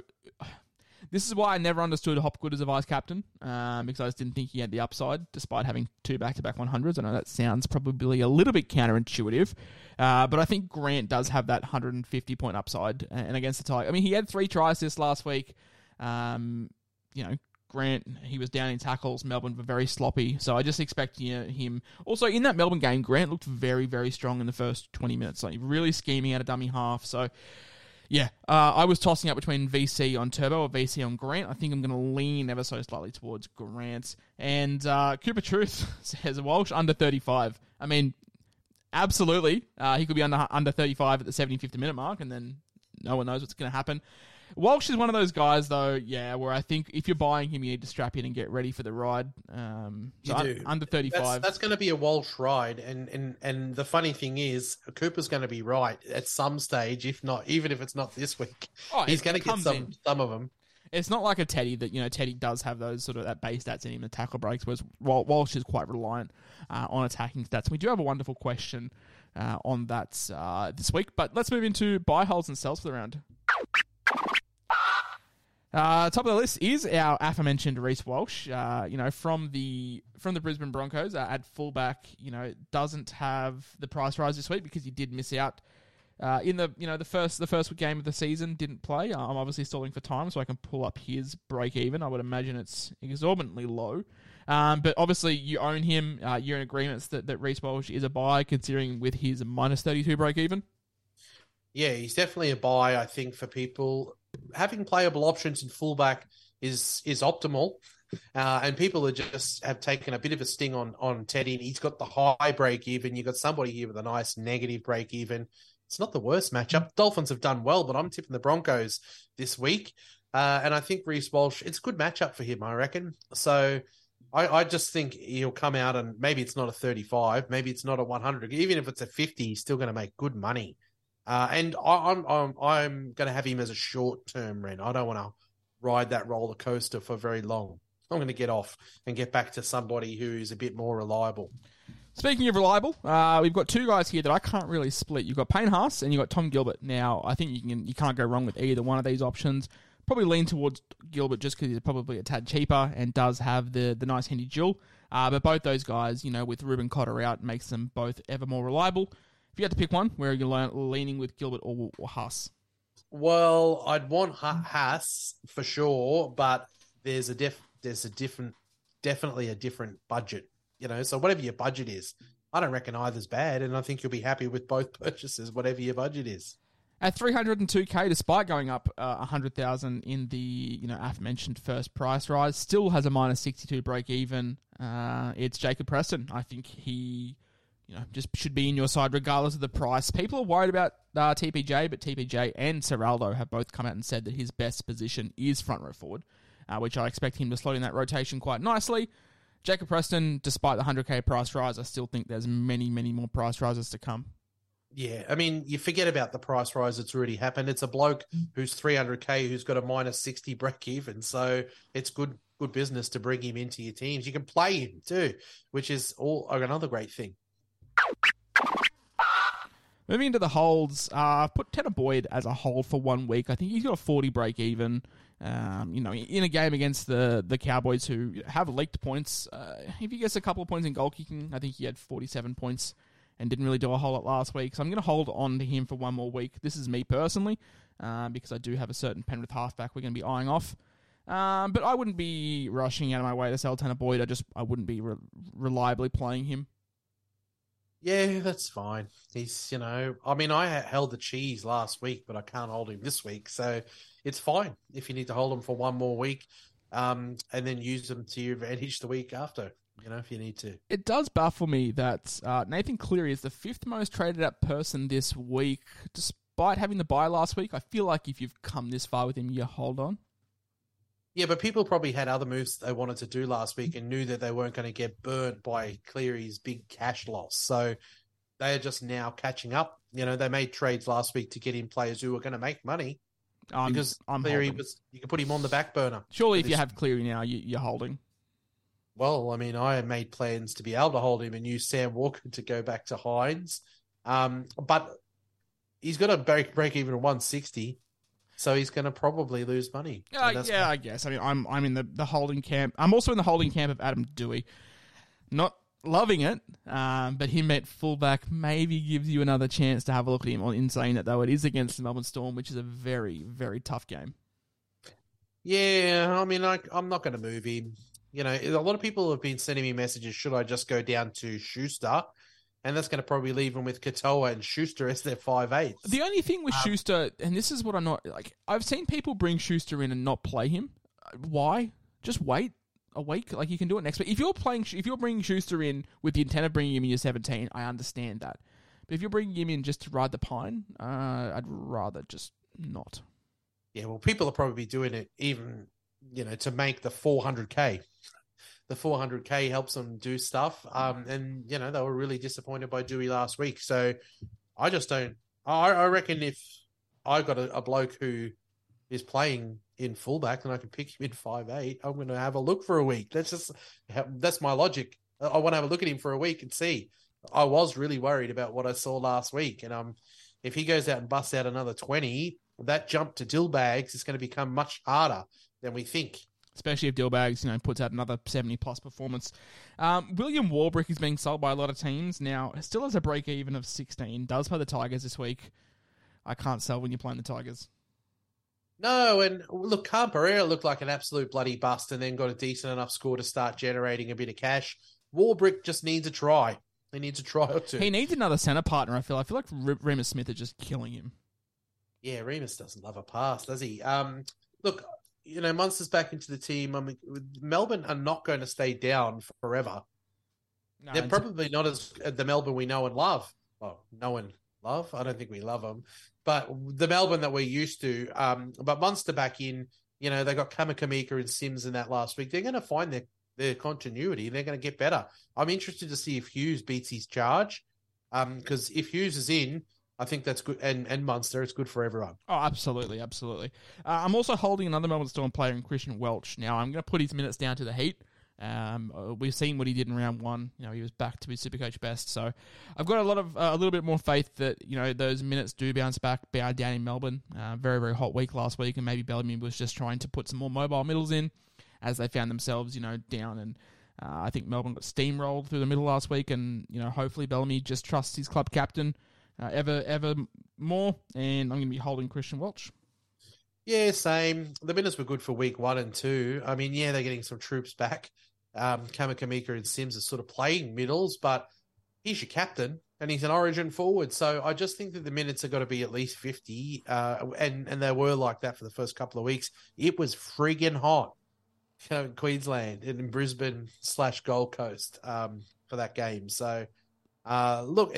This is why I never understood Hopgood as a vice captain because I just didn't think he had the upside, despite having 2 back-to-back 100s. I know that sounds probably a little bit counterintuitive, but I think Grant does have that 150-point upside. And against the Tigers, he had 3 try assists last week. Grant, he was down in tackles. Melbourne were very sloppy. So I just expect him... Also, in that Melbourne game, Grant looked very, very strong in the first 20 minutes. Like, really scheming out a dummy half. So, yeah. I was tossing up between VC on Turbo or VC on Grant. I think I'm going to lean ever so slightly towards Grant. And Cooper Truth says Walsh under 35. Absolutely. He could be under 35 at the 75th minute mark, and then no one knows what's going to happen. Walsh is one of those guys, though, where I think if you're buying him, you need to strap in and get ready for the ride. You do. Under 35. That's going to be a Walsh ride, and the funny thing is, Cooper's going to be right at some stage, if not, even if it's not this week. He's going to get some of them. It's not like a Teddy that, Teddy does have those sort of that base stats in him, the tackle breaks, whereas Walsh is quite reliant on attacking stats. We do have a wonderful question on that this week, but let's move into buy, holds, and sells for the round. Top of the list is our aforementioned Reece Walsh. From the Brisbane Broncos at fullback. Doesn't have the price rise this week because he did miss out in the first game of the season. Didn't play. I'm obviously stalling for time, so I can pull up his break even. I would imagine it's exorbitantly low. But obviously you own him. You're in agreements that Reece Walsh is a buy, considering with his minus 32 break even. Yeah, he's definitely a buy, I think, for people. Having playable options in fullback is optimal. And people have taken a bit of a sting on Teddy. He's got the high break even. You've got somebody here with a nice negative break even. It's not the worst matchup. Dolphins have done well, but I'm tipping the Broncos this week. And I think Reece Walsh, it's a good matchup for him, I reckon. So I just think he'll come out and maybe it's not a 35, maybe it's not a 100. Even if it's a 50, he's still going to make good money. And I'm going to have him as a short-term rent. I don't want to ride that roller coaster for very long. I'm going to get off and get back to somebody who's a bit more reliable. Speaking of reliable, we've got two guys here that I can't really split. You've got Payne Haas and you've got Tom Gilbert. Now, I think you can't go wrong with either one of these options. Probably lean towards Gilbert just because he's probably a tad cheaper and does have the nice handy duel. But both those guys, with Ruben Cotter out, makes them both ever more reliable. If you had to pick one, where are you leaning with Gilbert or Haas? Well, I'd want Haas for sure, but there's definitely a different budget. So whatever your budget is, I don't reckon either's bad, and I think you'll be happy with both purchases, whatever your budget is. At $302K, despite going up $100,000 in the aforementioned first price rise, still has a minus 62 break even. It's Jacob Preston. I think he just should be in your side regardless of the price. People are worried about TPJ, but TPJ and Serraldo have both come out and said that his best position is front row forward, which I expect him to slot in that rotation quite nicely. Jacob Preston, despite the 100K price rise, I still think there's many, many more price rises to come. Yeah, I mean, you forget about the price rise that's already happened. It's a bloke who's 300K who's got a minus 60 break even, so it's good business to bring him into your teams. You can play him too, which is another great thing. Moving into the holds, I've put Tanner Boyd as a hold for 1 week. I think he's got a 40 break even. In a game against the Cowboys who have leaked points. If he gets a couple of points in goal kicking, I think he had 47 points and didn't really do a whole lot last week. So I'm going to hold on to him for one more week. This is me personally, because I do have a certain Penrith halfback we're going to be eyeing off. But I wouldn't be rushing out of my way to sell Tanner Boyd. I wouldn't be reliably playing him. Yeah, that's fine. He's, I held the cheese last week, but I can't hold him this week. So it's fine if you need to hold him for one more week, and then use them to your advantage the week after, if you need to. It does baffle me that Nathan Cleary is the 5th most traded up person this week. Despite having the bye last week, I feel like if you've come this far with him, you hold on. Yeah, but people probably had other moves they wanted to do last week and knew that they weren't going to get burnt by Cleary's big cash loss. So they are just now catching up. They made trades last week to get in players who were going to make money because Cleary you can put him on the back burner. Surely if you have Cleary now, you're holding. Well, I made plans to be able to hold him and use Sam Walker to go back to Hines. But he's got a break even of 160. So he's going to probably lose money. I guess. I'm in the holding camp. I'm also in the holding camp of Adam Dewey. Not loving it, but him at fullback maybe gives you another chance to have a look at him in saying that, though it is against the Melbourne Storm, which is a very, very tough game. Yeah, I'm not going to move him. A lot of people have been sending me messages, should I just go down to Schuster? And that's going to probably leave them with Katoa and Schuster as their 5'8". The only thing with Schuster, and this is what I'm not like, I've seen people bring Schuster in and not play him. Why? Just wait a week. Like, you can do it next week. If you're bringing Schuster in with the intent of bringing him in your 17, I understand that. But if you're bringing him in just to ride the pine, I'd rather just not. Yeah, well, people will probably be doing it even, to make the 400K. The 400K helps them do stuff. And, they were really disappointed by Dewey last week. So I just don't. I reckon if I got a bloke who is playing in fullback and I can pick him in 5'8", I'm going to have a look for a week. That's my logic. I want to have a look at him for a week and see. I was really worried about what I saw last week. And if he goes out and busts out another 20, that jump to Dillbags is going to become much harder than we think. Especially if Dillbags, puts out another 70-plus performance. William Warbrick is being sold by a lot of teams. Now, still has a break-even of 16. Does play the Tigers this week. I can't sell when you're playing the Tigers. No, and look, Khan Pereira looked like an absolute bloody bust and then got a decent enough score to start generating a bit of cash. Warbrick just needs a try. He needs a try or two. He needs another centre partner, I feel. I feel like Remus Smith is just killing him. Yeah, Remus doesn't love a pass, does he? Look, Munster's back into the team. Melbourne are not going to stay down forever. No, they're probably not as the Melbourne we know and love. Well, know and love? I don't think we love them. But the Melbourne that we're used to. But Munster back in, they got Kamakamika and Sims in that last week. They're going to find their continuity. They're going to get better. I'm interested to see if Hughes beats his charge. Because if Hughes is in, I think that's good. And Munster, it's good for everyone. Oh, absolutely, absolutely. I'm also holding another Melbourne Storm player in Christian Welch. Now, I'm going to put his minutes down to the Heat. We've seen what he did in round one. He was back to his Supercoach best. So I've got a little bit more faith that, those minutes do bounce back down in Melbourne. Very, very hot week last week, and maybe Bellamy was just trying to put some more mobile middles in as they found themselves, down. And I think Melbourne got steamrolled through the middle last week, and, hopefully Bellamy just trusts his club captain ever more, and I'm going to be holding Christian Welch. Yeah, same. The minutes were good for week 1 and 2. I mean, yeah, they're getting some troops back. Kamakamika and Sims are sort of playing middles, but he's your captain and he's an origin forward. So I just think that the minutes are going to be at least 50. And they were like that for the first couple of weeks. It was friggin' hot, in Queensland and in Brisbane / Gold Coast for that game. So, look,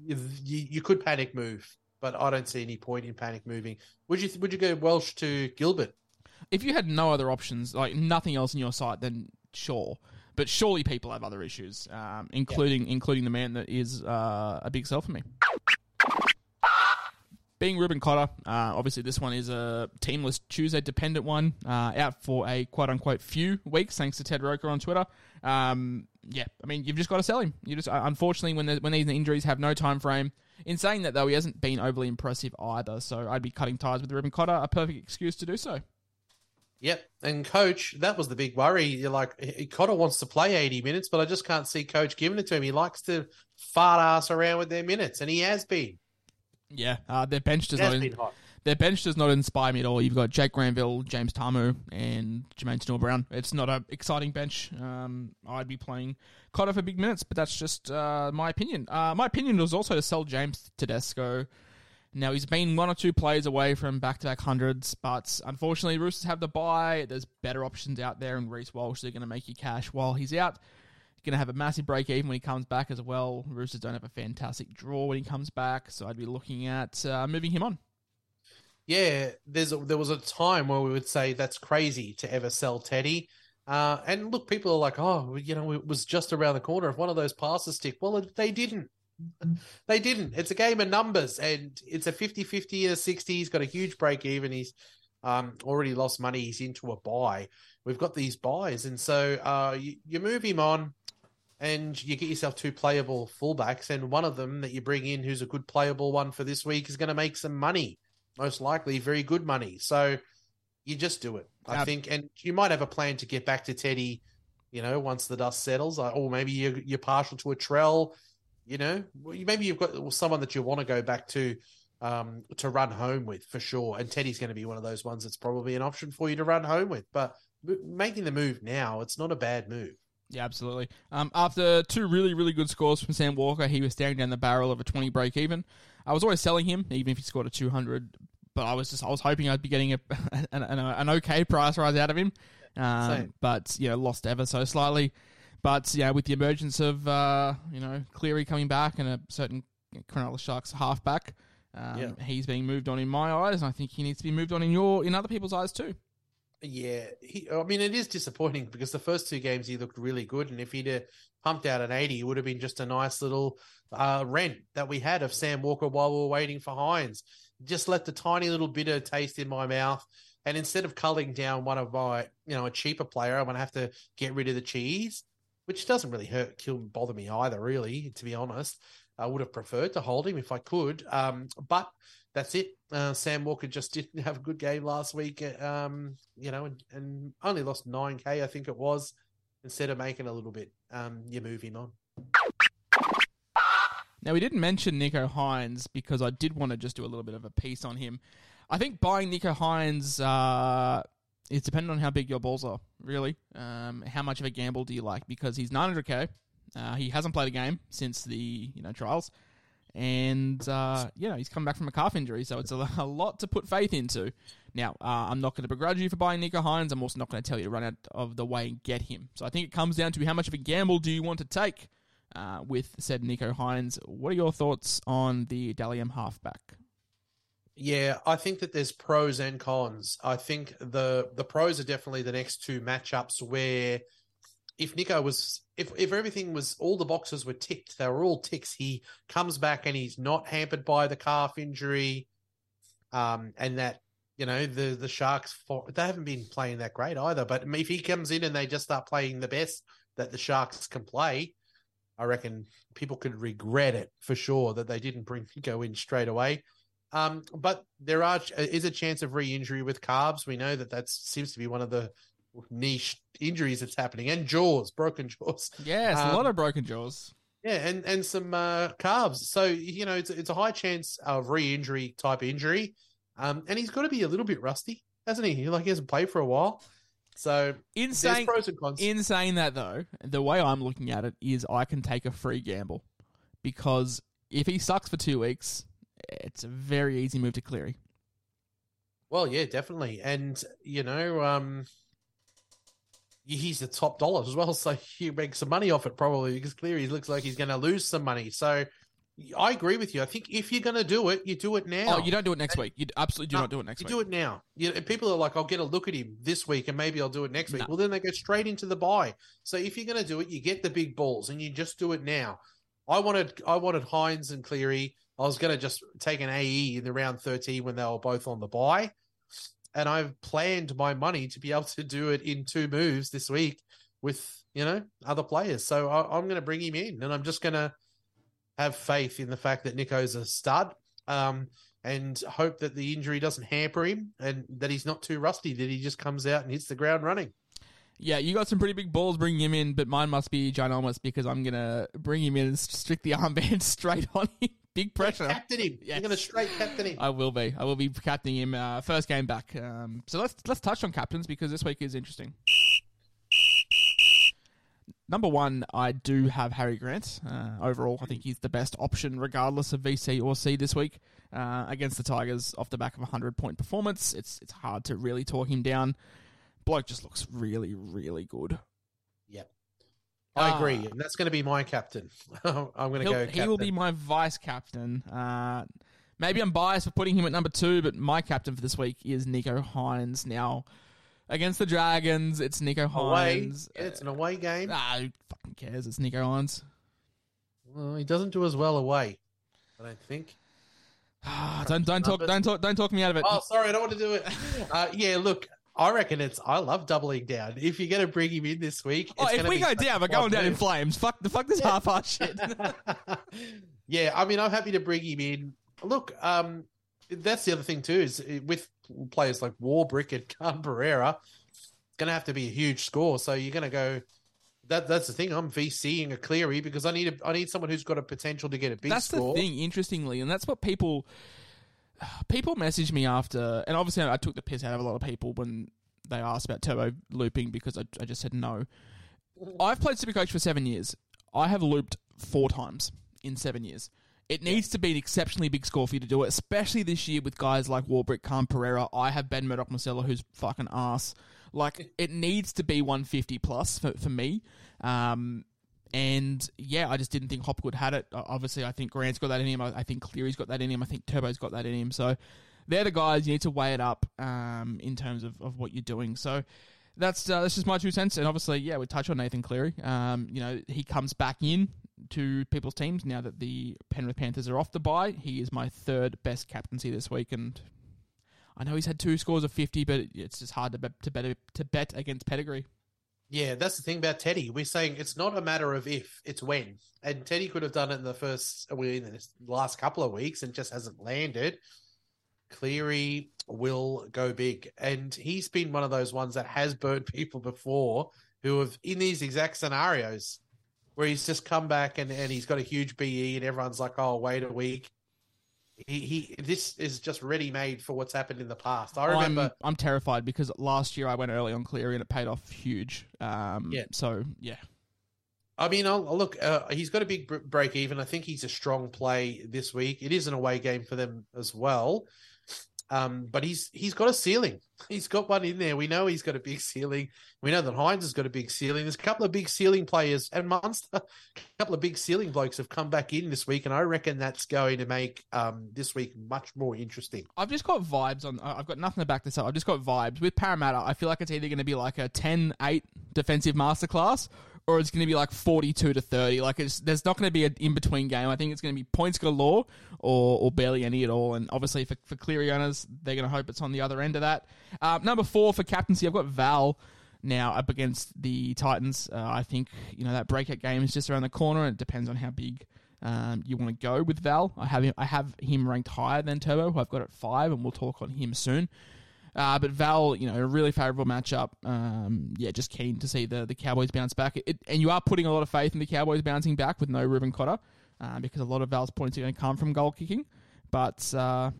you could panic move, but I don't see any point in panic moving. Would you go Welsh to Gilbert? If you had no other options, like nothing else in your sight, then sure. But surely people have other issues, including the man that is a big sell for me. Being Ruben Cotter, obviously this one is a teamless Tuesday dependent one, out for a quote-unquote few weeks, thanks to Ted Roker on Twitter. You've just got to sell him. Unfortunately, when these injuries have no time frame. In saying that, though, he hasn't been overly impressive either, so I'd be cutting ties with Ruben Cotter, a perfect excuse to do so. Yep, and Coach, that was the big worry. You're like, Cotter wants to play 80 minutes, but I just can't see Coach giving it to him. He likes to fart ass around with their minutes, and he has been. Yeah, their bench does not inspire me at all. You've got Jake Granville, James Tamu, and Jermaine Tanua-Brown. It's not an exciting bench. I'd be playing Cotter for big minutes, but that's just my opinion. My opinion was also to sell James Tedesco. Now, he's been one or two plays away from back-to-back hundreds, but unfortunately, Roosters have the bye. There's better options out there, and Reece Walsh, they're going to make you cash while he's out. Going to have a massive break-even when he comes back as well. Roosters don't have a fantastic draw when he comes back, so I'd be looking at moving him on. Yeah, there was a time where we would say that's crazy to ever sell Teddy. And look, people are like, it was just around the corner. If one of those passes stick, well, they didn't. They didn't. It's a game of numbers, and it's a 50-50 and a 60. He's got a huge break-even. He's already lost money. He's into a buy. We've got these buys, and so you move him on, and you get yourself two playable fullbacks, and one of them that you bring in who's a good playable one for this week is going to make some money, most likely very good money. So you just do it, I think. And you might have a plan to get back to Teddy, once the dust settles, or maybe you're partial to a Trell, maybe you've got someone that you want to go back to run home with for sure. And Teddy's going to be one of those ones that's probably an option for you to run home with. But making the move now, it's not a bad move. Yeah, absolutely. After two really, really good scores from Sam Walker, he was staring down the barrel of a 20 break even. I was always selling him, even if he scored a 200. But I was hoping I'd be getting an okay price rise out of him. But lost ever so slightly. But with the emergence of Cleary coming back and a certain Cronulla Sharks halfback, He's being moved on in my eyes, and I think he needs to be moved on in other people's eyes too. Yeah, it is disappointing because the first 2 games he looked really good, and if he'd pumped out an 80, it would have been just a nice little rent that we had of Sam Walker while we were waiting for Hines. Just left a tiny little bitter taste in my mouth, and instead of culling down one of my, a cheaper player, I'm going to have to get rid of the cheese, which doesn't really bother me either, really, to be honest. I would have preferred to hold him if I could, but that's it. Sam Walker just didn't have a good game last week, and only lost 9K, I think it was. Instead of making a little bit, you move him on. Now, we didn't mention Nicho Hynes because I did want to just do a little bit of a piece on him. I think buying Nicho Hynes is dependent on how big your balls are, really. How much of a gamble do you like? Because he's 900K. He hasn't played a game since the trials. And, he's come back from a calf injury, so it's a lot to put faith into. Now, I'm not going to begrudge you for buying Nicho Hynes. I'm also not going to tell you to run out of the way and get him. So I think it comes down to how much of a gamble do you want to take with said Nicho Hynes. What are your thoughts on the Dalian halfback? Yeah, I think that there's pros and cons. I think the pros are definitely the next 2 matchups where if Nicho was, if everything was, all the boxes were ticked, they were all ticks. He comes back and he's not hampered by the calf injury, and that, the Sharks, they haven't been playing that great either. But if he comes in and they just start playing the best that the Sharks can play, I reckon people could regret it for sure that they didn't bring Nicho in straight away. But there is a chance of re-injury with calves. We know that seems to be one of the niche injuries that's happening, and broken jaws. Yeah, it's a lot of broken jaws. Yeah, and some calves. So, it's a high chance of re-injury type injury. And he's got to be a little bit rusty, hasn't he? He hasn't played for a while. So, there's pros and cons. In saying that, though, the way I'm looking at it is I can take a free gamble. Because if he sucks for 2 weeks, it's a very easy move to Cleary. Well, yeah, definitely. And, he's the top dollar as well, so you make some money off it probably because Cleary looks like he's going to lose some money. So I agree with you. I think if you're going to do it, you do it now. Oh, you don't do it next week. You absolutely do not do it next week. You do it now. People are like, I'll get a look at him this week and maybe I'll do it next week. Well, then they go straight into the buy. So if you're going to do it, you get the big balls and you just do it now. I wanted Hynes and Cleary. I was going to just take an AE in the round 13 when they were both on the buy. And I've planned my money to be able to do it in 2 moves this week with, other players. So I'm going to bring him in and I'm just going to have faith in the fact that Nicho's a stud, and hope that the injury doesn't hamper him and that he's not too rusty, that he just comes out and hits the ground running. Yeah, you got some pretty big balls bringing him in, but mine must be ginormous because I'm going to bring him in and stick the armband straight on him. Big pressure. Captain him. Yes. You're going to straight captain him. I will be captaining him first game back. So let's touch on captains because this week is interesting. Number 1, I do have Harry Grant. Overall, I think he's the best option regardless of VC or C this week against the Tigers off the back of a 100-point performance. It's hard to really talk him down. Bloke just looks really, really good. Yep. I agree, and that's going to be my captain. I'm going to go captain. He will be my vice captain. Maybe I'm biased for putting him at number 2, but my captain for this week is Nicho Hynes. Now, against the Dragons, it's Nicho Hynes. Yeah, it's an away game. Who fucking cares? It's Nicho Hynes. Well, he doesn't do as well away, I don't think. Don't talk me out of it. Oh, sorry, I don't want to do it. Yeah, look, I reckon I love doubling down. If you're going to bring him in this week, if we go down, we're going down in flames. Fuck this half-ass shit. Yeah, I'm happy to bring him in. Look, that's the other thing too, is with players like Warbrick and Khan Pereira, it's going to have to be a huge score. So you're going to go. That's the thing. I'm VCing a Cleary because I need someone who's got a potential to get a big score. That's the thing, interestingly, and that's what people message me after, and obviously I took the piss out of a lot of people when they asked about turbo looping because I just said no. I've played Supercoach for 7 years. I have looped 4 times in 7 years. It needs to be an exceptionally big score for you to do it, especially this year with guys like Warbrick, Khan Pereira. I have Ben Murdoch-Marcelo, who's fucking ass. Like, it needs to be 150 plus for me. And yeah, I just didn't think Hopgood had it. Obviously, I think Grant's got that in him. I think Cleary's got that in him. I think Turbo's got that in him. So they're the guys you need to weigh it up in terms of what you're doing. So that's just my 2 cents. And obviously, yeah, we touch on Nathan Cleary. He comes back in to people's teams now that the Penrith Panthers are off the bye. He is my 3rd best captaincy this week, and I know he's had 2 scores of 50, but it's just hard to bet against pedigree. Yeah, that's the thing about Teddy. We're saying it's not a matter of if, it's when. And Teddy could have done it in the last couple of weeks and just hasn't landed. Cleary will go big. And he's been one of those ones that has burnt people before who have, in these exact scenarios, where he's just come back and he's got a huge BE and everyone's like, oh, wait a week. This is just ready-made for what's happened in the past. I remember... I'm terrified because last year I went early on Cleary and it paid off huge. So, yeah. I mean, look, he's got a big break even. I think he's a strong play this week. It is an away game for them as well. But he's got a ceiling. He's got one in there. We know he's got a big ceiling. We know that Hines has got a big ceiling. There's a couple of big ceiling players, and Munster, a couple of big ceiling blokes have come back in this week, and I reckon that's going to make this week much more interesting. I've just got vibes on. I've got nothing to back this up. I've just got vibes with Parramatta. I feel like it's either going to be like a 10-8 defensive masterclass, or it's going to be like 42-30. Like there's not going to be an in-between game. I think it's going to be points galore or barely any at all. And obviously for Cleary owners, they're going to hope it's on the other end of that. Number 4 for captaincy, I've got Val now up against the Titans. I think that breakout game is just around the corner, and it depends on how big you want to go with Val. I have him ranked higher than Turbo, who I've got at 5, and we'll talk on him soon. But Val, a really favourable matchup. Just keen to see the Cowboys bounce back. And you are putting a lot of faith in the Cowboys bouncing back with no Reuben Cotter, because a lot of Val's points are going to come from goal kicking. But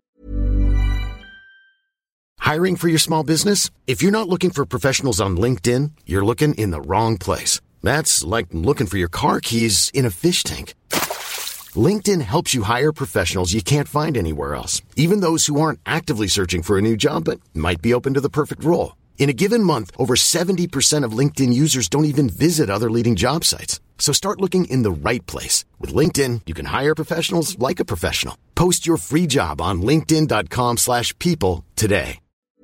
hiring for your small business? If you're not looking for professionals on LinkedIn, you're looking in the wrong place. That's like looking for your car keys in a fish tank. LinkedIn helps you hire professionals you can't find anywhere else, even those who aren't actively searching for a new job but might be open to the perfect role. In a given month, over 70% of LinkedIn users don't even visit other leading job sites. So start looking in the right place. With LinkedIn, you can hire professionals like a professional. Post your free job on linkedin.com/people today.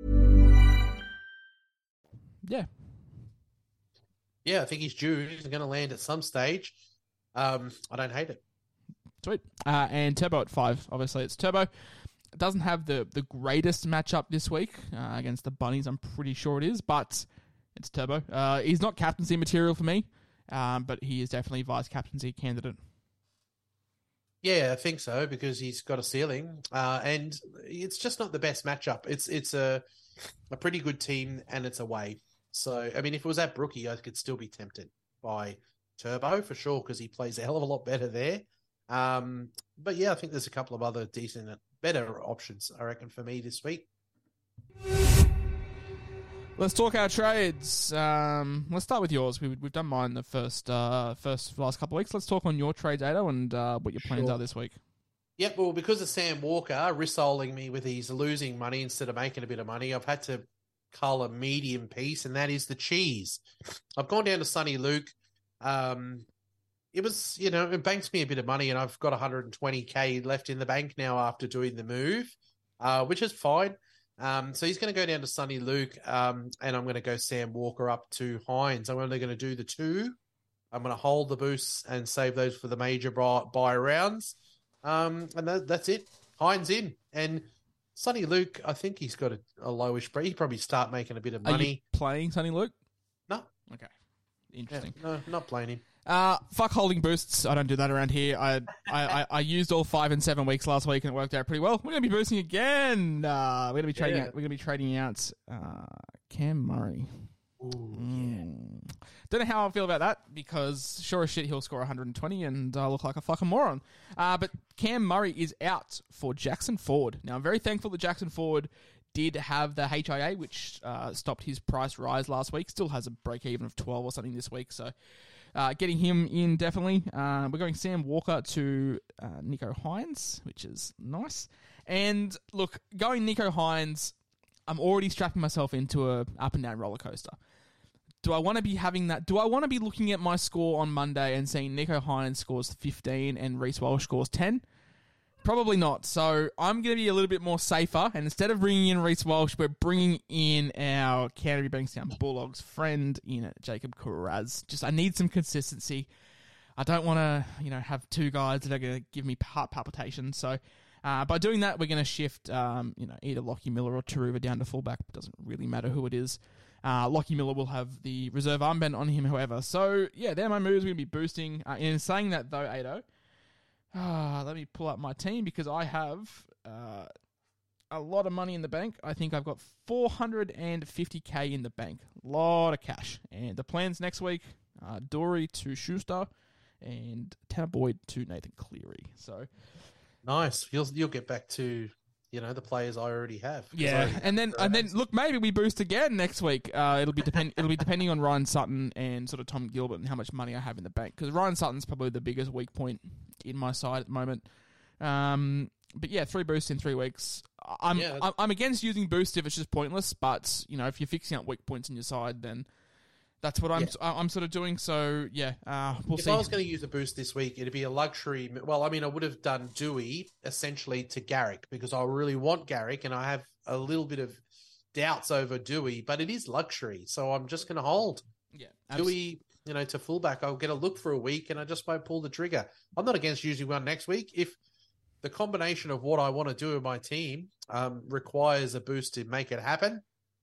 Yeah, I think he's due. He's going to land at some stage. I don't hate it. Sweet. And Turbo at 5. Obviously, it's Turbo. It doesn't have the greatest matchup this week against the Bunnies. I'm pretty sure it is, but it's Turbo. He's not captaincy material for me, but he is definitely vice captaincy candidate. Yeah, I think so, because he's got a ceiling, and it's just not the best matchup. It's a pretty good team, and it's away. So, I mean, if it was at Brookie, I could still be tempted by Turbo for sure, because he plays a hell of a lot better there. But yeah, I think there's a couple of other decent, better options, I reckon, for me this week. Let's talk our trades. Let's start with yours. We've done mine the first last couple of weeks. Let's talk on your trades, Ado, and what your plans are this week. Yep, well, because of Sam Walker risk-rolling me with his losing money instead of making a bit of money, I've had to cull a medium piece, and that is the cheese. I've gone down to Sonny Luke. It was, it banks me a bit of money, and I've got 120K left in the bank now after doing the move, which is fine. So he's going to go down to Sonny Luke, and I'm going to go Sam Walker up to Hines. I'm only going to do the 2. I'm going to hold the boosts and save those for the major buy rounds. And that's it. Hines in. And Sonny Luke, I think he's got a lowish break. He probably start making a bit of money. Are you playing Sonny Luke? No. Okay. Interesting. Yeah, no, not playing him. Fuck holding boosts. I don't do that around here. I used all 5 and 7 weeks last week and it worked out pretty well. We're going to be boosting again. We're going to be trading out. We're going to be trading out Cam Murray. Ooh, Don't know how I feel about that, because sure as shit he'll score 120 and look like a fucking moron. But Cam Murray is out for Jackson Ford. Now I'm very thankful that Jackson Ford did have the HIA, which stopped his price rise last week. Still has a break even of 12 or something this week, so getting him in definitely. We're going Sam Walker to Nico Hines, which is nice. And look, going Nico Hines, I'm already strapping myself into a up and down roller coaster. do I want to be having that? Do I want to be looking at my score on Monday and seeing Nico Hines scores 15 and Reece Walsh scores 10? Probably not. So I'm going to be a little bit more safer. And instead of bringing in Reece Walsh, we're bringing in our Canterbury Bankstown Bulldogs friend in Jacob Kiraz. I need some consistency. I don't want to, have two guys that are going to give me heart palpitations. So by doing that, we're going to shift, either Lockie Miller or Taruva down to fullback. It doesn't really matter who it is. Lockie Miller will have the reserve armband on him, however. So, yeah, they're my moves. We're going to be boosting. In saying that, though, Ado, let me pull up my team because I have a lot of money in the bank. I think I've got 450k in the bank. A lot of cash. And the plans next week, Dory to Schuster and Tanner Boyd to Nathan Cleary. So nice. You'll get back to the players I already have. Yeah, and then look, maybe we boost again next week. It'll be depending on Ryan Sutton and sort of Tom Gilbert and how much money I have in the bank, because Ryan Sutton's probably the biggest weak point in my side at the moment. But yeah, 3 boosts in 3 weeks. I'm against using boost if it's just pointless, but if you're fixing out weak points in your side, then that's what I'm sort of doing. So yeah, we'll see. If I was going to use a boost this week, it'd be a luxury. Well, I would have done Dewey essentially to Garrick because I really want Garrick, and I have a little bit of doubts over Dewey, but it is luxury, so I'm just going to hold. Yeah, Dewey, to fullback, I'll get a look for a week, and I just won't pull the trigger. I'm not against using one next week if the combination of what I want to do in my team requires a boost to make it happen.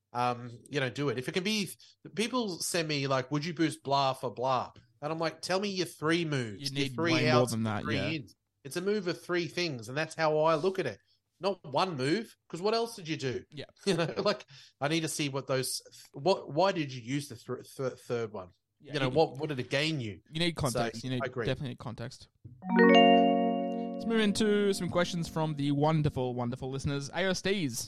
Do it. If it can be, people send me like, would you boost blah for blah? And I'm like, tell me your 3 moves. You need your 3 way outs, more than that, 3 yeah. ins. It's a move of 3 things, and that's how I look at it. Not one move, because what else did you do? Yeah. I need to see what those, why did you use the third one? Yeah, what did it gain you? You need context. So, you definitely need context. Let's move into some questions from the wonderful, wonderful listeners. AOSTs,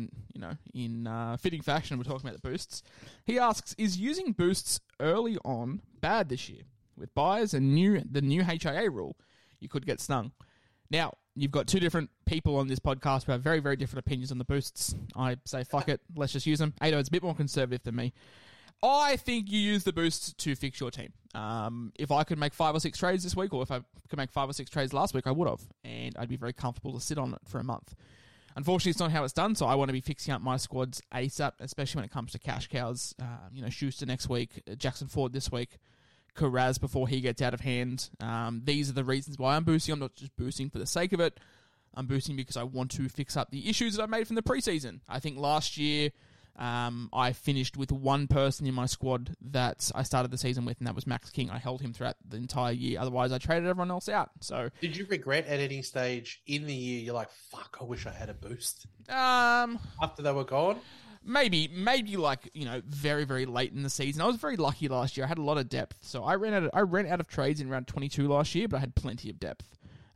in fitting fashion, we're talking about the boosts. He asks, is using boosts early on bad this year? With buys and the new HIA rule, you could get stung. Now, you've got 2 different people on this podcast who have very, very different opinions on the boosts. I say, fuck it, let's just use them. Ado's a bit more conservative than me. I think you use the boost to fix your team. If I could make 5 or 6 trades this week, or if I could make 5 or 6 trades last week, I would have. And I'd be very comfortable to sit on it for a month. Unfortunately, it's not how it's done, so I want to be fixing up my squads ASAP, especially when it comes to cash cows. Schuster next week, Jackson Ford this week, Kiraz before he gets out of hand. These are the reasons why I'm boosting. I'm not just boosting for the sake of it. I'm boosting because I want to fix up the issues that I made from the preseason. I think last year I finished with 1 person in my squad that I started the season with, and that was Max King. I held him throughout the entire year. Otherwise, I traded everyone else out. So, did you regret at any stage in the year, you're like, fuck, I wish I had a boost? After they were gone? Maybe very, very late in the season. I was very lucky last year. I had a lot of depth. So I ran out of trades in round 22 last year, but I had plenty of depth.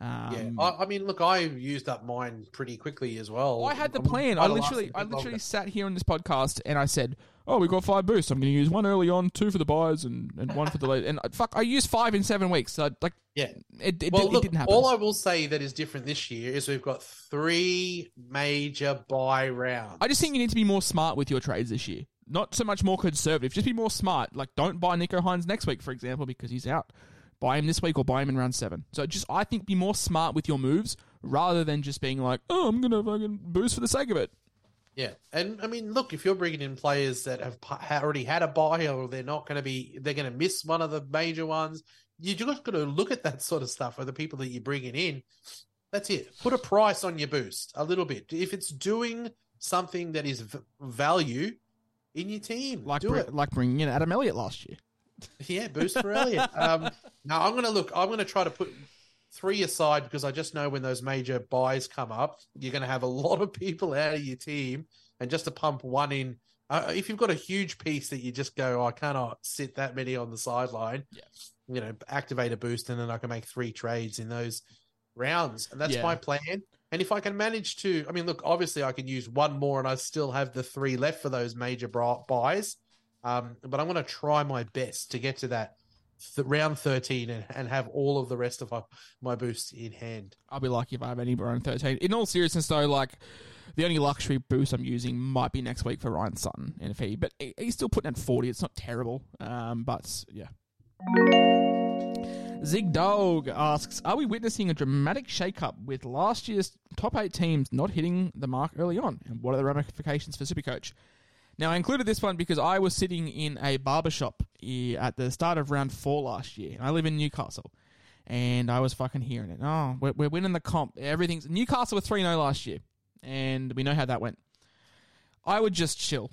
I used up mine pretty quickly as well. I had the plan. I literally sat here on this podcast and I said, "Oh, we got 5 boosts. I'm going to use 1 early on, 2 for the buys, and 1 for the late." And I used 5 in 7 weeks. So it didn't happen. All I will say that is different this year is we've got 3 major buy rounds. I just think you need to be more smart with your trades this year. Not so much more conservative. Just be more smart. Like, don't buy Nico Hines next week, for example, because he's out. Buy him this week or buy him in round 7. So I think be more smart with your moves rather than just being like, oh, I'm going to fucking boost for the sake of it. Yeah. And look, if you're bringing in players that have already had a buy or they're going to miss one of the major ones, you just got to look at that sort of stuff for the people that you're bringing in. That's it. Put a price on your boost a little bit. If it's doing something that is value in your team, like bringing in Adam Elliott last year. Yeah, boost for Elliott. Now, I'm going to try to put 3 aside because I just know when those major buys come up, you're going to have a lot of people out of your team, and just to pump 1 in. If you've got a huge piece that you just go, I cannot sit that many on the sideline, activate a boost, and then I can make 3 trades in those rounds. And that's my plan. And if I can manage to, obviously I can use 1 more and I still have the 3 left for those major buys. But I'm going to try my best to get to that round 13 and have all of the rest of my boosts in hand. I'll be lucky if I have any around 13. In all seriousness, though, The only luxury boost I'm using might be next week for Ryan Sutton, and if but he's still putting at 40. It's not terrible, but yeah. Zig Dog asks, are we witnessing a dramatic shake-up with last year's top 8 teams not hitting the mark early on? And what are the ramifications for Supercoach? Now, I included this one because I was sitting in a barbershop at the start of round 4 last year. I live in Newcastle, and I was fucking hearing it. Oh, we're winning the comp. Newcastle were 3-0 last year, and we know how that went. I would just chill.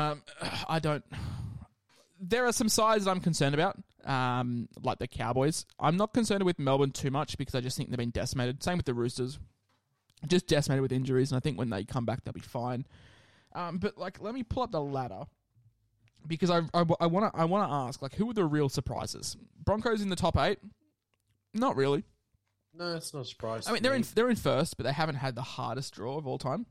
There are some sides that I'm concerned about, like the Cowboys. I'm not concerned with Melbourne too much because I just think they've been decimated. Same with the Roosters. Just decimated with injuries, and I think when they come back, they'll be fine. But let me pull up the ladder because I want to ask, who are the real surprises? Broncos in the top 8? Not really. No, it's not a surprise. I mean, they're in first, but they haven't had the hardest draw of all time.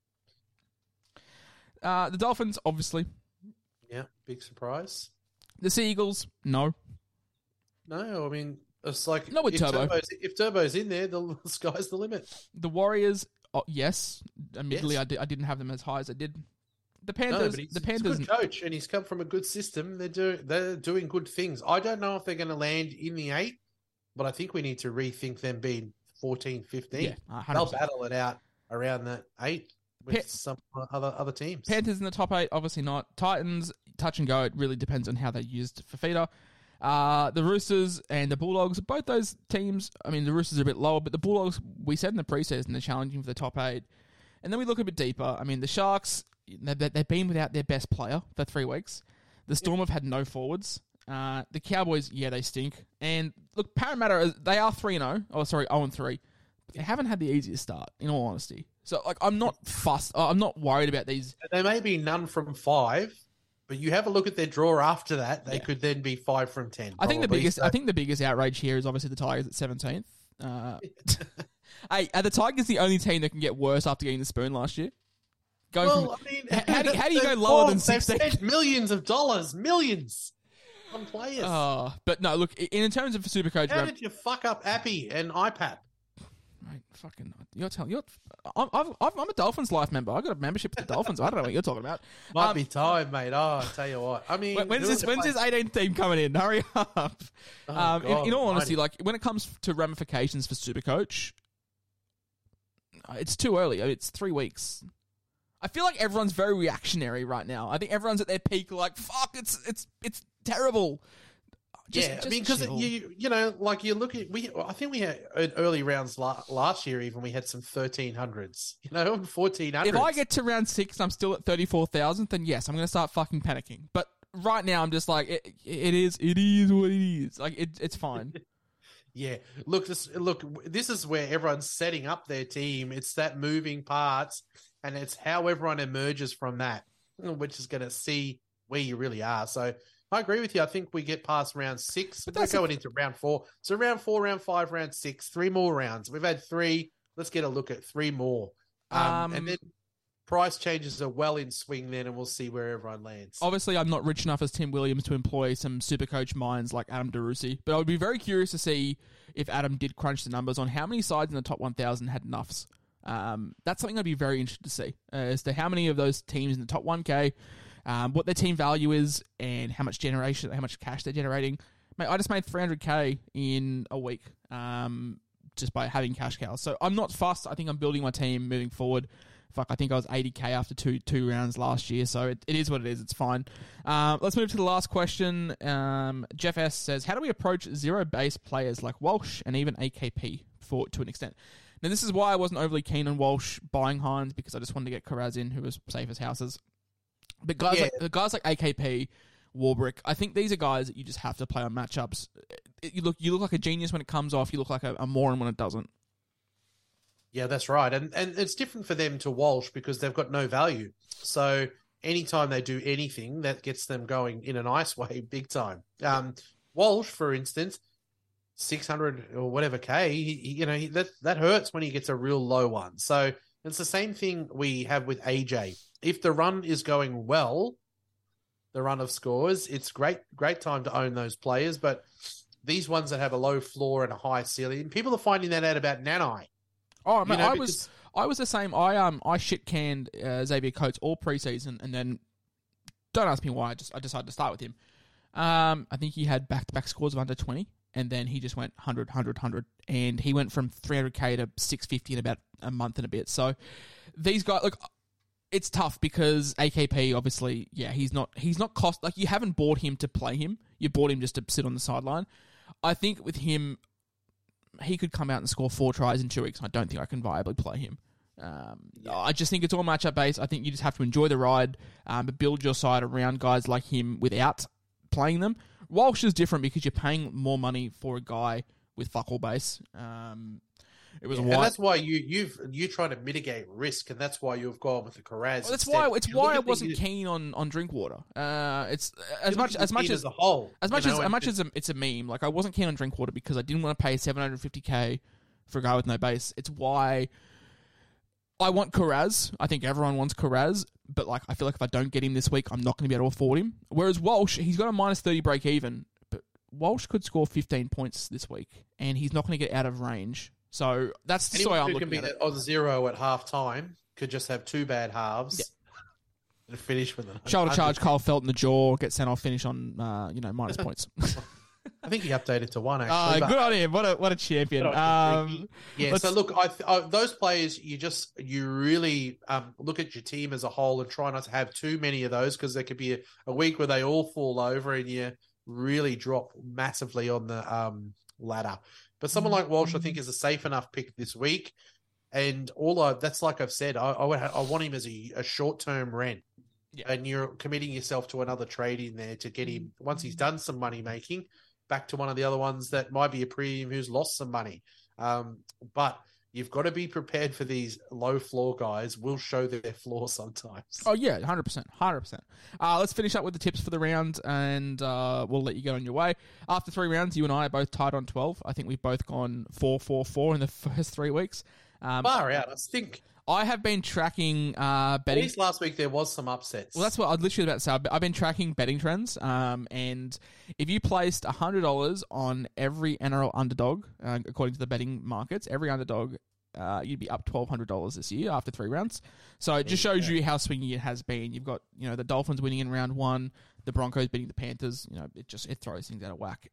The Dolphins, obviously. Yeah, big surprise. The Sea Eagles, no. No, I mean, it's like not with Turbo. If Turbo's in there, the sky's the limit. The Warriors, yes. Admittedly, yes. I didn't have them as high as I did. The Panthers, he's a good coach, and he's come from a good system. They're doing good things. I don't know if they're going to land in the 8, but I think we need to rethink them being 14, 15. Yeah, 100%. They'll battle it out around that 8. With some other teams. Panthers in the top 8, obviously not. Titans, touch and go. It really depends on how they're used for feeder. The Roosters and the Bulldogs, both those teams, I mean, the Roosters are a bit lower, but the Bulldogs, we said in the preseason, they're challenging for the top 8. And then we look a bit deeper. I mean, the Sharks, they've been without their best player for 3 weeks. The Storm have had no forwards. The Cowboys, they stink. And look, Parramatta, they are 3-0. Oh, sorry, 0-3. But they haven't had the easiest start, in all honesty. So, I'm not fussed. I'm not worried about these. They may be none from 5, but you have a look at their draw after that. They could then be 5 from 10. I think the biggest outrage here is obviously the Tigers at 17th. Hey, are the Tigers the only team that can get worse after getting the spoon last year? How do you go lower than 16? They've spent millions of dollars, on players. But no, look, in terms of Supercoach, how did you fuck up Appy and iPad? Mate, fucking, I'm a Dolphins life member. I got a membership to the Dolphins. I don't know what you're talking about. Might be time, mate. Oh, I tell you what. I mean, when's this 18th team coming in? Hurry up. In all honesty, when it comes to ramifications for Supercoach, it's too early. It's 3 weeks. I feel like everyone's very reactionary right now. I think everyone's at their peak, fuck, it's terrible. Because you look at I think we had early rounds last year. Even we had some 1300s, 1400s. If I get to round 6 and I'm still at 34,000, then yes, I'm going to start fucking panicking. But right now, I'm just like, it is what it is. It's fine. Yeah, look, this is where everyone's setting up their team. It's that moving parts, and it's how everyone emerges from that, which is going to see where you really are. So. I agree with you. I think we get past round 6. We're going into round 4. So round 4, round 5, round 6, 3 more rounds. We've had 3. Let's get a look at 3 more. And then price changes are well in swing then, and we'll see where everyone lands. Obviously, I'm not rich enough as Tim Williams to employ some Supercoach minds like Adam DeRusi, but I would be very curious to see if Adam did crunch the numbers on how many sides in the top 1,000 had nuffs. That's something I'd be very interested to see, as to how many of those teams in the top 1K... what their team value is and how much cash they're generating. Mate, I just made 300k in a week just by having cash cows. So I'm not fussed. I think I'm building my team moving forward. Fuck, I think I was 80k after two rounds last year. So it is what it is. It's fine. Let's move to the last question. Jeff S. says, how do we approach zero-base players like Walsh and even AKP to an extent? Now, this is why I wasn't overly keen on Walsh buying Hines, because I just wanted to get Carraz in, who was safe as houses. But guys like AKP, Warbrick, I think these are guys that you just have to play on matchups. You look like a genius when it comes off. You look like a moron when it doesn't. Yeah, that's right. And it's different for them to Walsh because they've got no value. So anytime they do anything, that gets them going in a nice way, big time. Walsh, for instance, 600 or whatever K, that hurts when he gets a real low one. So it's the same thing we have with AJ. If the run is going well, the run of scores, it's great time to own those players. But these ones that have a low floor and a high ceiling, people are finding that out about Nanai. Oh man, I was the same. I shit canned Xavier Coates all preseason, and then don't ask me why. I decided to start with him. I think he had back-to-back scores of under 20, and then he just went 100, 100, 100, and he went from 300k to 650 in about a month and a bit. So these guys, look, it's tough because AKP obviously, yeah, he's not cost, like, you haven't bought him to play him. You bought him just to sit on the sideline. I think with him, he could come out and score 4 tries in 2 weeks. I don't think I can viably play him. I just think it's all matchup based. I think you just have to enjoy the ride, but build your side around guys like him without playing them. Walsh is different because you're paying more money for a guy with fuck all base. It was and that's why you try to mitigate risk, and that's why you've gone with the Carraz. Well, that's why I wasn't keen on Drinkwater. It's as much as a whole, as much as it's a meme. Like, I wasn't keen on Drinkwater because I didn't want to pay $750k for a guy with no base. It's why I want Carraz. I think everyone wants Carraz, but like, I feel like if I don't get him this week, I'm not going to be able to afford him. Whereas Walsh, he's got a -30 break even, but Walsh could score 15 points this week, and he's not going to get out of range. So that's the way I'm looking at it. Anyone who can be on 0 at half time could just have 2 bad halves and finish with it. Shoulder charge Kyle Felt in the jaw, get sent off, finish on minus points. I think he updated to 1 actually. Good on him. What a champion. So look, those players, you really look at your team as a whole and try not to have too many of those, because there could be a week where they all fall over and you really drop massively on the ladder. But someone like Walsh, I think, is a safe enough pick this week. And that's like I've said, I want him as a short-term rent. Yeah. And you're committing yourself to another trade in there to get him, once he's done some money making, back to one of the other ones that might be a premium who's lost some money. But you've got to be prepared for these low floor guys. Will show their floor sometimes. Oh, yeah, 100%. 100%. Let's finish up with the tips for the round, and we'll let you go on your way. After 3 rounds, you and I are both tied on 12. I think we've both gone 4-4-4 in the first 3 weeks. Far out, I think. I have been tracking betting. At least last week there was some upsets. Well, that's what I was literally about to say. I've been tracking betting trends, and if you placed $100 on every NRL underdog, according to the betting markets, every underdog, you'd be up $1,200 this year after 3 rounds. So it just shows you how swingy it has been. You've got the Dolphins winning in round 1, the Broncos beating the Panthers. It throws things out of whack.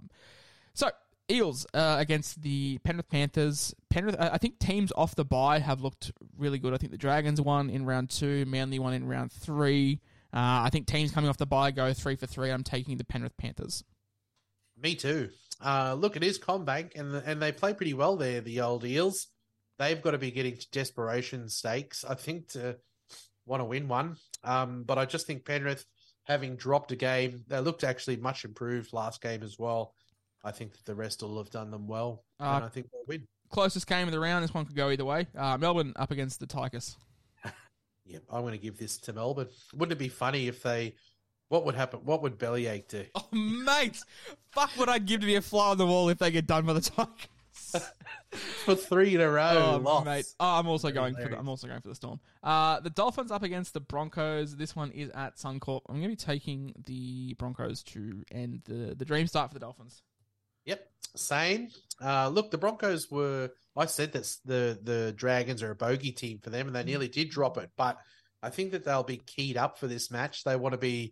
So Eels against the Penrith Panthers. Penrith, I think teams off the bye have looked really good. I think the Dragons won in round 2, Manly won in round 3. I think teams coming off the bye go 3 for 3. I'm taking the Penrith Panthers. Me too. Look, it is CommBank, and they play pretty well there, the old Eels. They've got to be getting to desperation stakes, I think, to want to win one. But I just think Penrith, having dropped a game, they looked actually much improved last game as well. I think that the rest will have done them well, and I think they'll win. Closest game of the round. This one could go either way. Melbourne up against the Tigers. Yeah, I'm going to give this to Melbourne. Wouldn't it be funny if they... What would happen? What would Bellyache do? Oh, mate! Fuck what I'd give to be a fly on the wall if they get done by the Tigers. For 3 in a row. Oh, mate. I'm also going for the Storm. The Dolphins up against the Broncos. This one is at Suncorp. I'm going to be taking the Broncos to end the dream start for the Dolphins. Yep, same. Look, the Broncos were... I said that the Dragons are a bogey team for them, and they nearly did drop it. But I think that they'll be keyed up for this match. They want to be,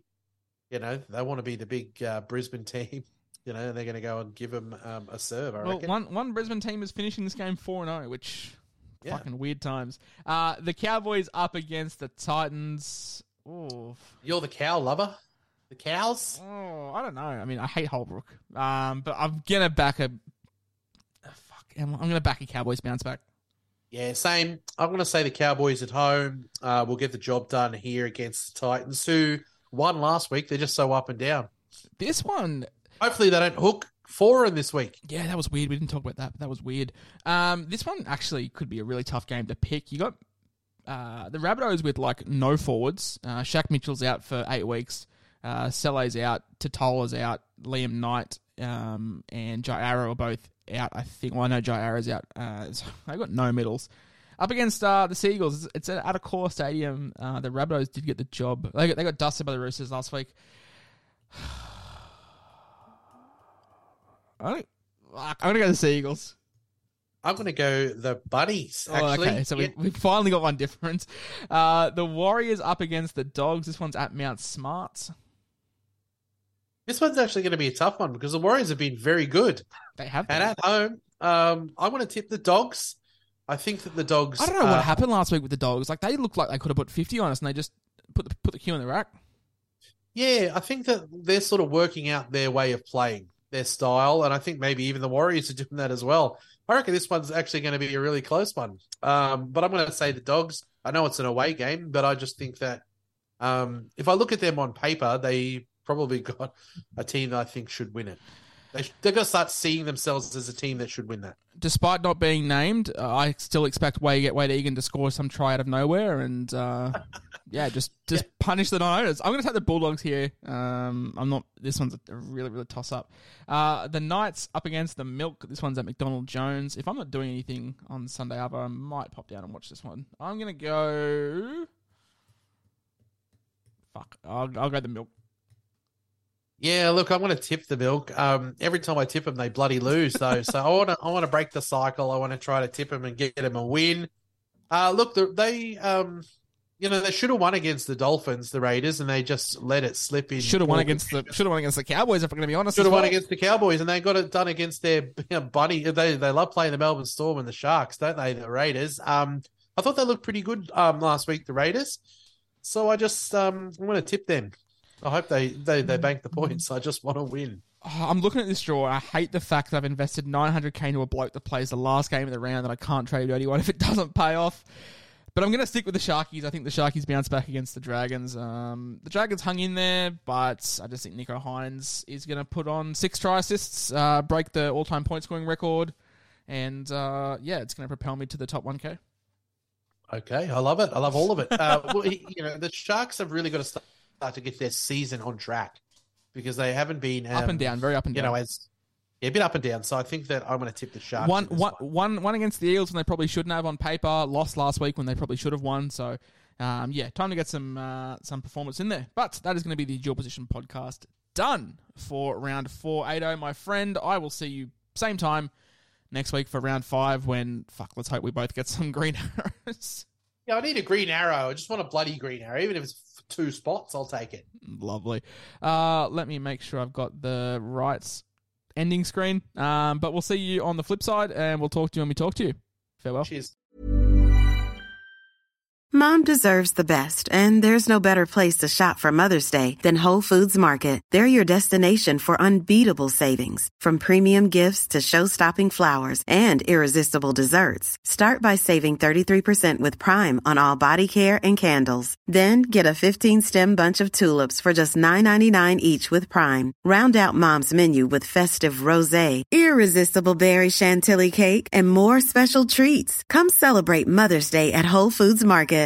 the big Brisbane team. They're going to go and give them a serve, I reckon. One Brisbane team is finishing this game 4-0, which fucking weird times. The Cowboys up against the Titans. Ooh. You're the cow lover? The Cows? Oh, I don't know. I mean, I hate Holbrook. But I'm gonna back I'm gonna back a Cowboys bounce back. Yeah, same. I'm gonna say the Cowboys at home will get the job done here against the Titans, who won last week. They're just so up and down. This one, hopefully, they don't hook 4 in this week. Yeah, that was weird. We didn't talk about that, but that was weird. This one actually could be a really tough game to pick. You got the Rabbitohs with no forwards. Shaq Mitchell's out for 8 weeks. Selle's out, Totola's out, Liam Knight and Jai Arrow are both out, I think. Well, I know Jai Arrow's out. They've got no middles. Up against the Seagulls, it's at Accor Stadium. The Rabbitohs did get the job. They got dusted by the Roosters last week. I'm going to go to the Seagulls. I'm going to go the Bunnies, actually. Okay, so we finally got one difference. The Warriors up against the Dogs. This one's at Mount Smart. This one's actually going to be a tough one because the Warriors have been very good. They have been. And at home, I'm going to tip the Dogs. I think that the Dogs... I don't know what happened last week with the Dogs. Like, they looked like they could have put 50 on us and they just put the cue in the rack. Yeah, I think that they're sort of working out their way of playing, their style, and I think maybe even the Warriors are doing that as well. I reckon this one's actually going to be a really close one. But I'm going to say the Dogs. I know it's an away game, but I just think that if I look at them on paper, they probably got a team that I think should win it. They're going to start seeing themselves as a team that should win that. Despite not being named, I still expect Wade Egan to score some try out of nowhere and, just punish the non-owners. I'm going to take the Bulldogs here. This one's a really, really toss-up. The Knights up against the Milk. This one's at McDonald Jones. If I'm not doing anything on Sunday Arvo, I might pop down and watch this one. I'm going to go... I'll go the Milk. Yeah, look, I'm going to tip the Milk. Every time I tip them, they bloody lose, though. So I want to break the cycle. I want to try to tip them and get them a win. Look, they should have won against the Dolphins, the Raiders, and they just let it slip in. Should have won against the Cowboys, if I'm going to be honest. Should have won against the Cowboys, and they got it done against their bunny. They love playing the Melbourne Storm and the Sharks, don't they? The Raiders. I thought they looked pretty good last week, the Raiders. So I just I'm going to tip them. I hope they bank the points. I just want to win. I'm looking at this draw, and I hate the fact that I've invested $900K into a bloke that plays the last game of the round that I can't trade to anyone if it doesn't pay off. But I'm going to stick with the Sharkies. I think the Sharkies bounce back against the Dragons. The Dragons hung in there, but I just think Nico Hines is going to put on 6 try assists, break the all-time point scoring record, and it's going to propel me to the top 1K. Okay, I love it. I love all of it. The Sharks have really got to start to get their season on track because they haven't been up and down, very up and down. A bit up and down. So I think that I'm going to tip the Sharks. One against the Eels when they probably shouldn't have on paper. Lost last week when they probably should have won. So time to get some performance in there. But that is going to be the Dual Position podcast done for round 480, my friend. I will see you same time next week for round 5 when let's hope we both get some green arrows. Yeah, I need a green arrow. I just want a bloody green arrow. Even if it's 2 spots, I'll take it. Lovely. Let me make sure I've got the right ending screen. But we'll see you on the flip side, and we'll talk to you when we talk to you. Farewell. Cheers. Mom deserves the best, and there's no better place to shop for Mother's Day than Whole Foods Market. They're your destination for unbeatable savings, from premium gifts to show-stopping flowers and irresistible desserts. Start by saving 33% with Prime on all body care and candles. Then get a 15-stem bunch of tulips for just $9.99 each with Prime. Round out Mom's menu with festive rosé, irresistible berry chantilly cake, and more special treats. Come celebrate Mother's Day at Whole Foods Market.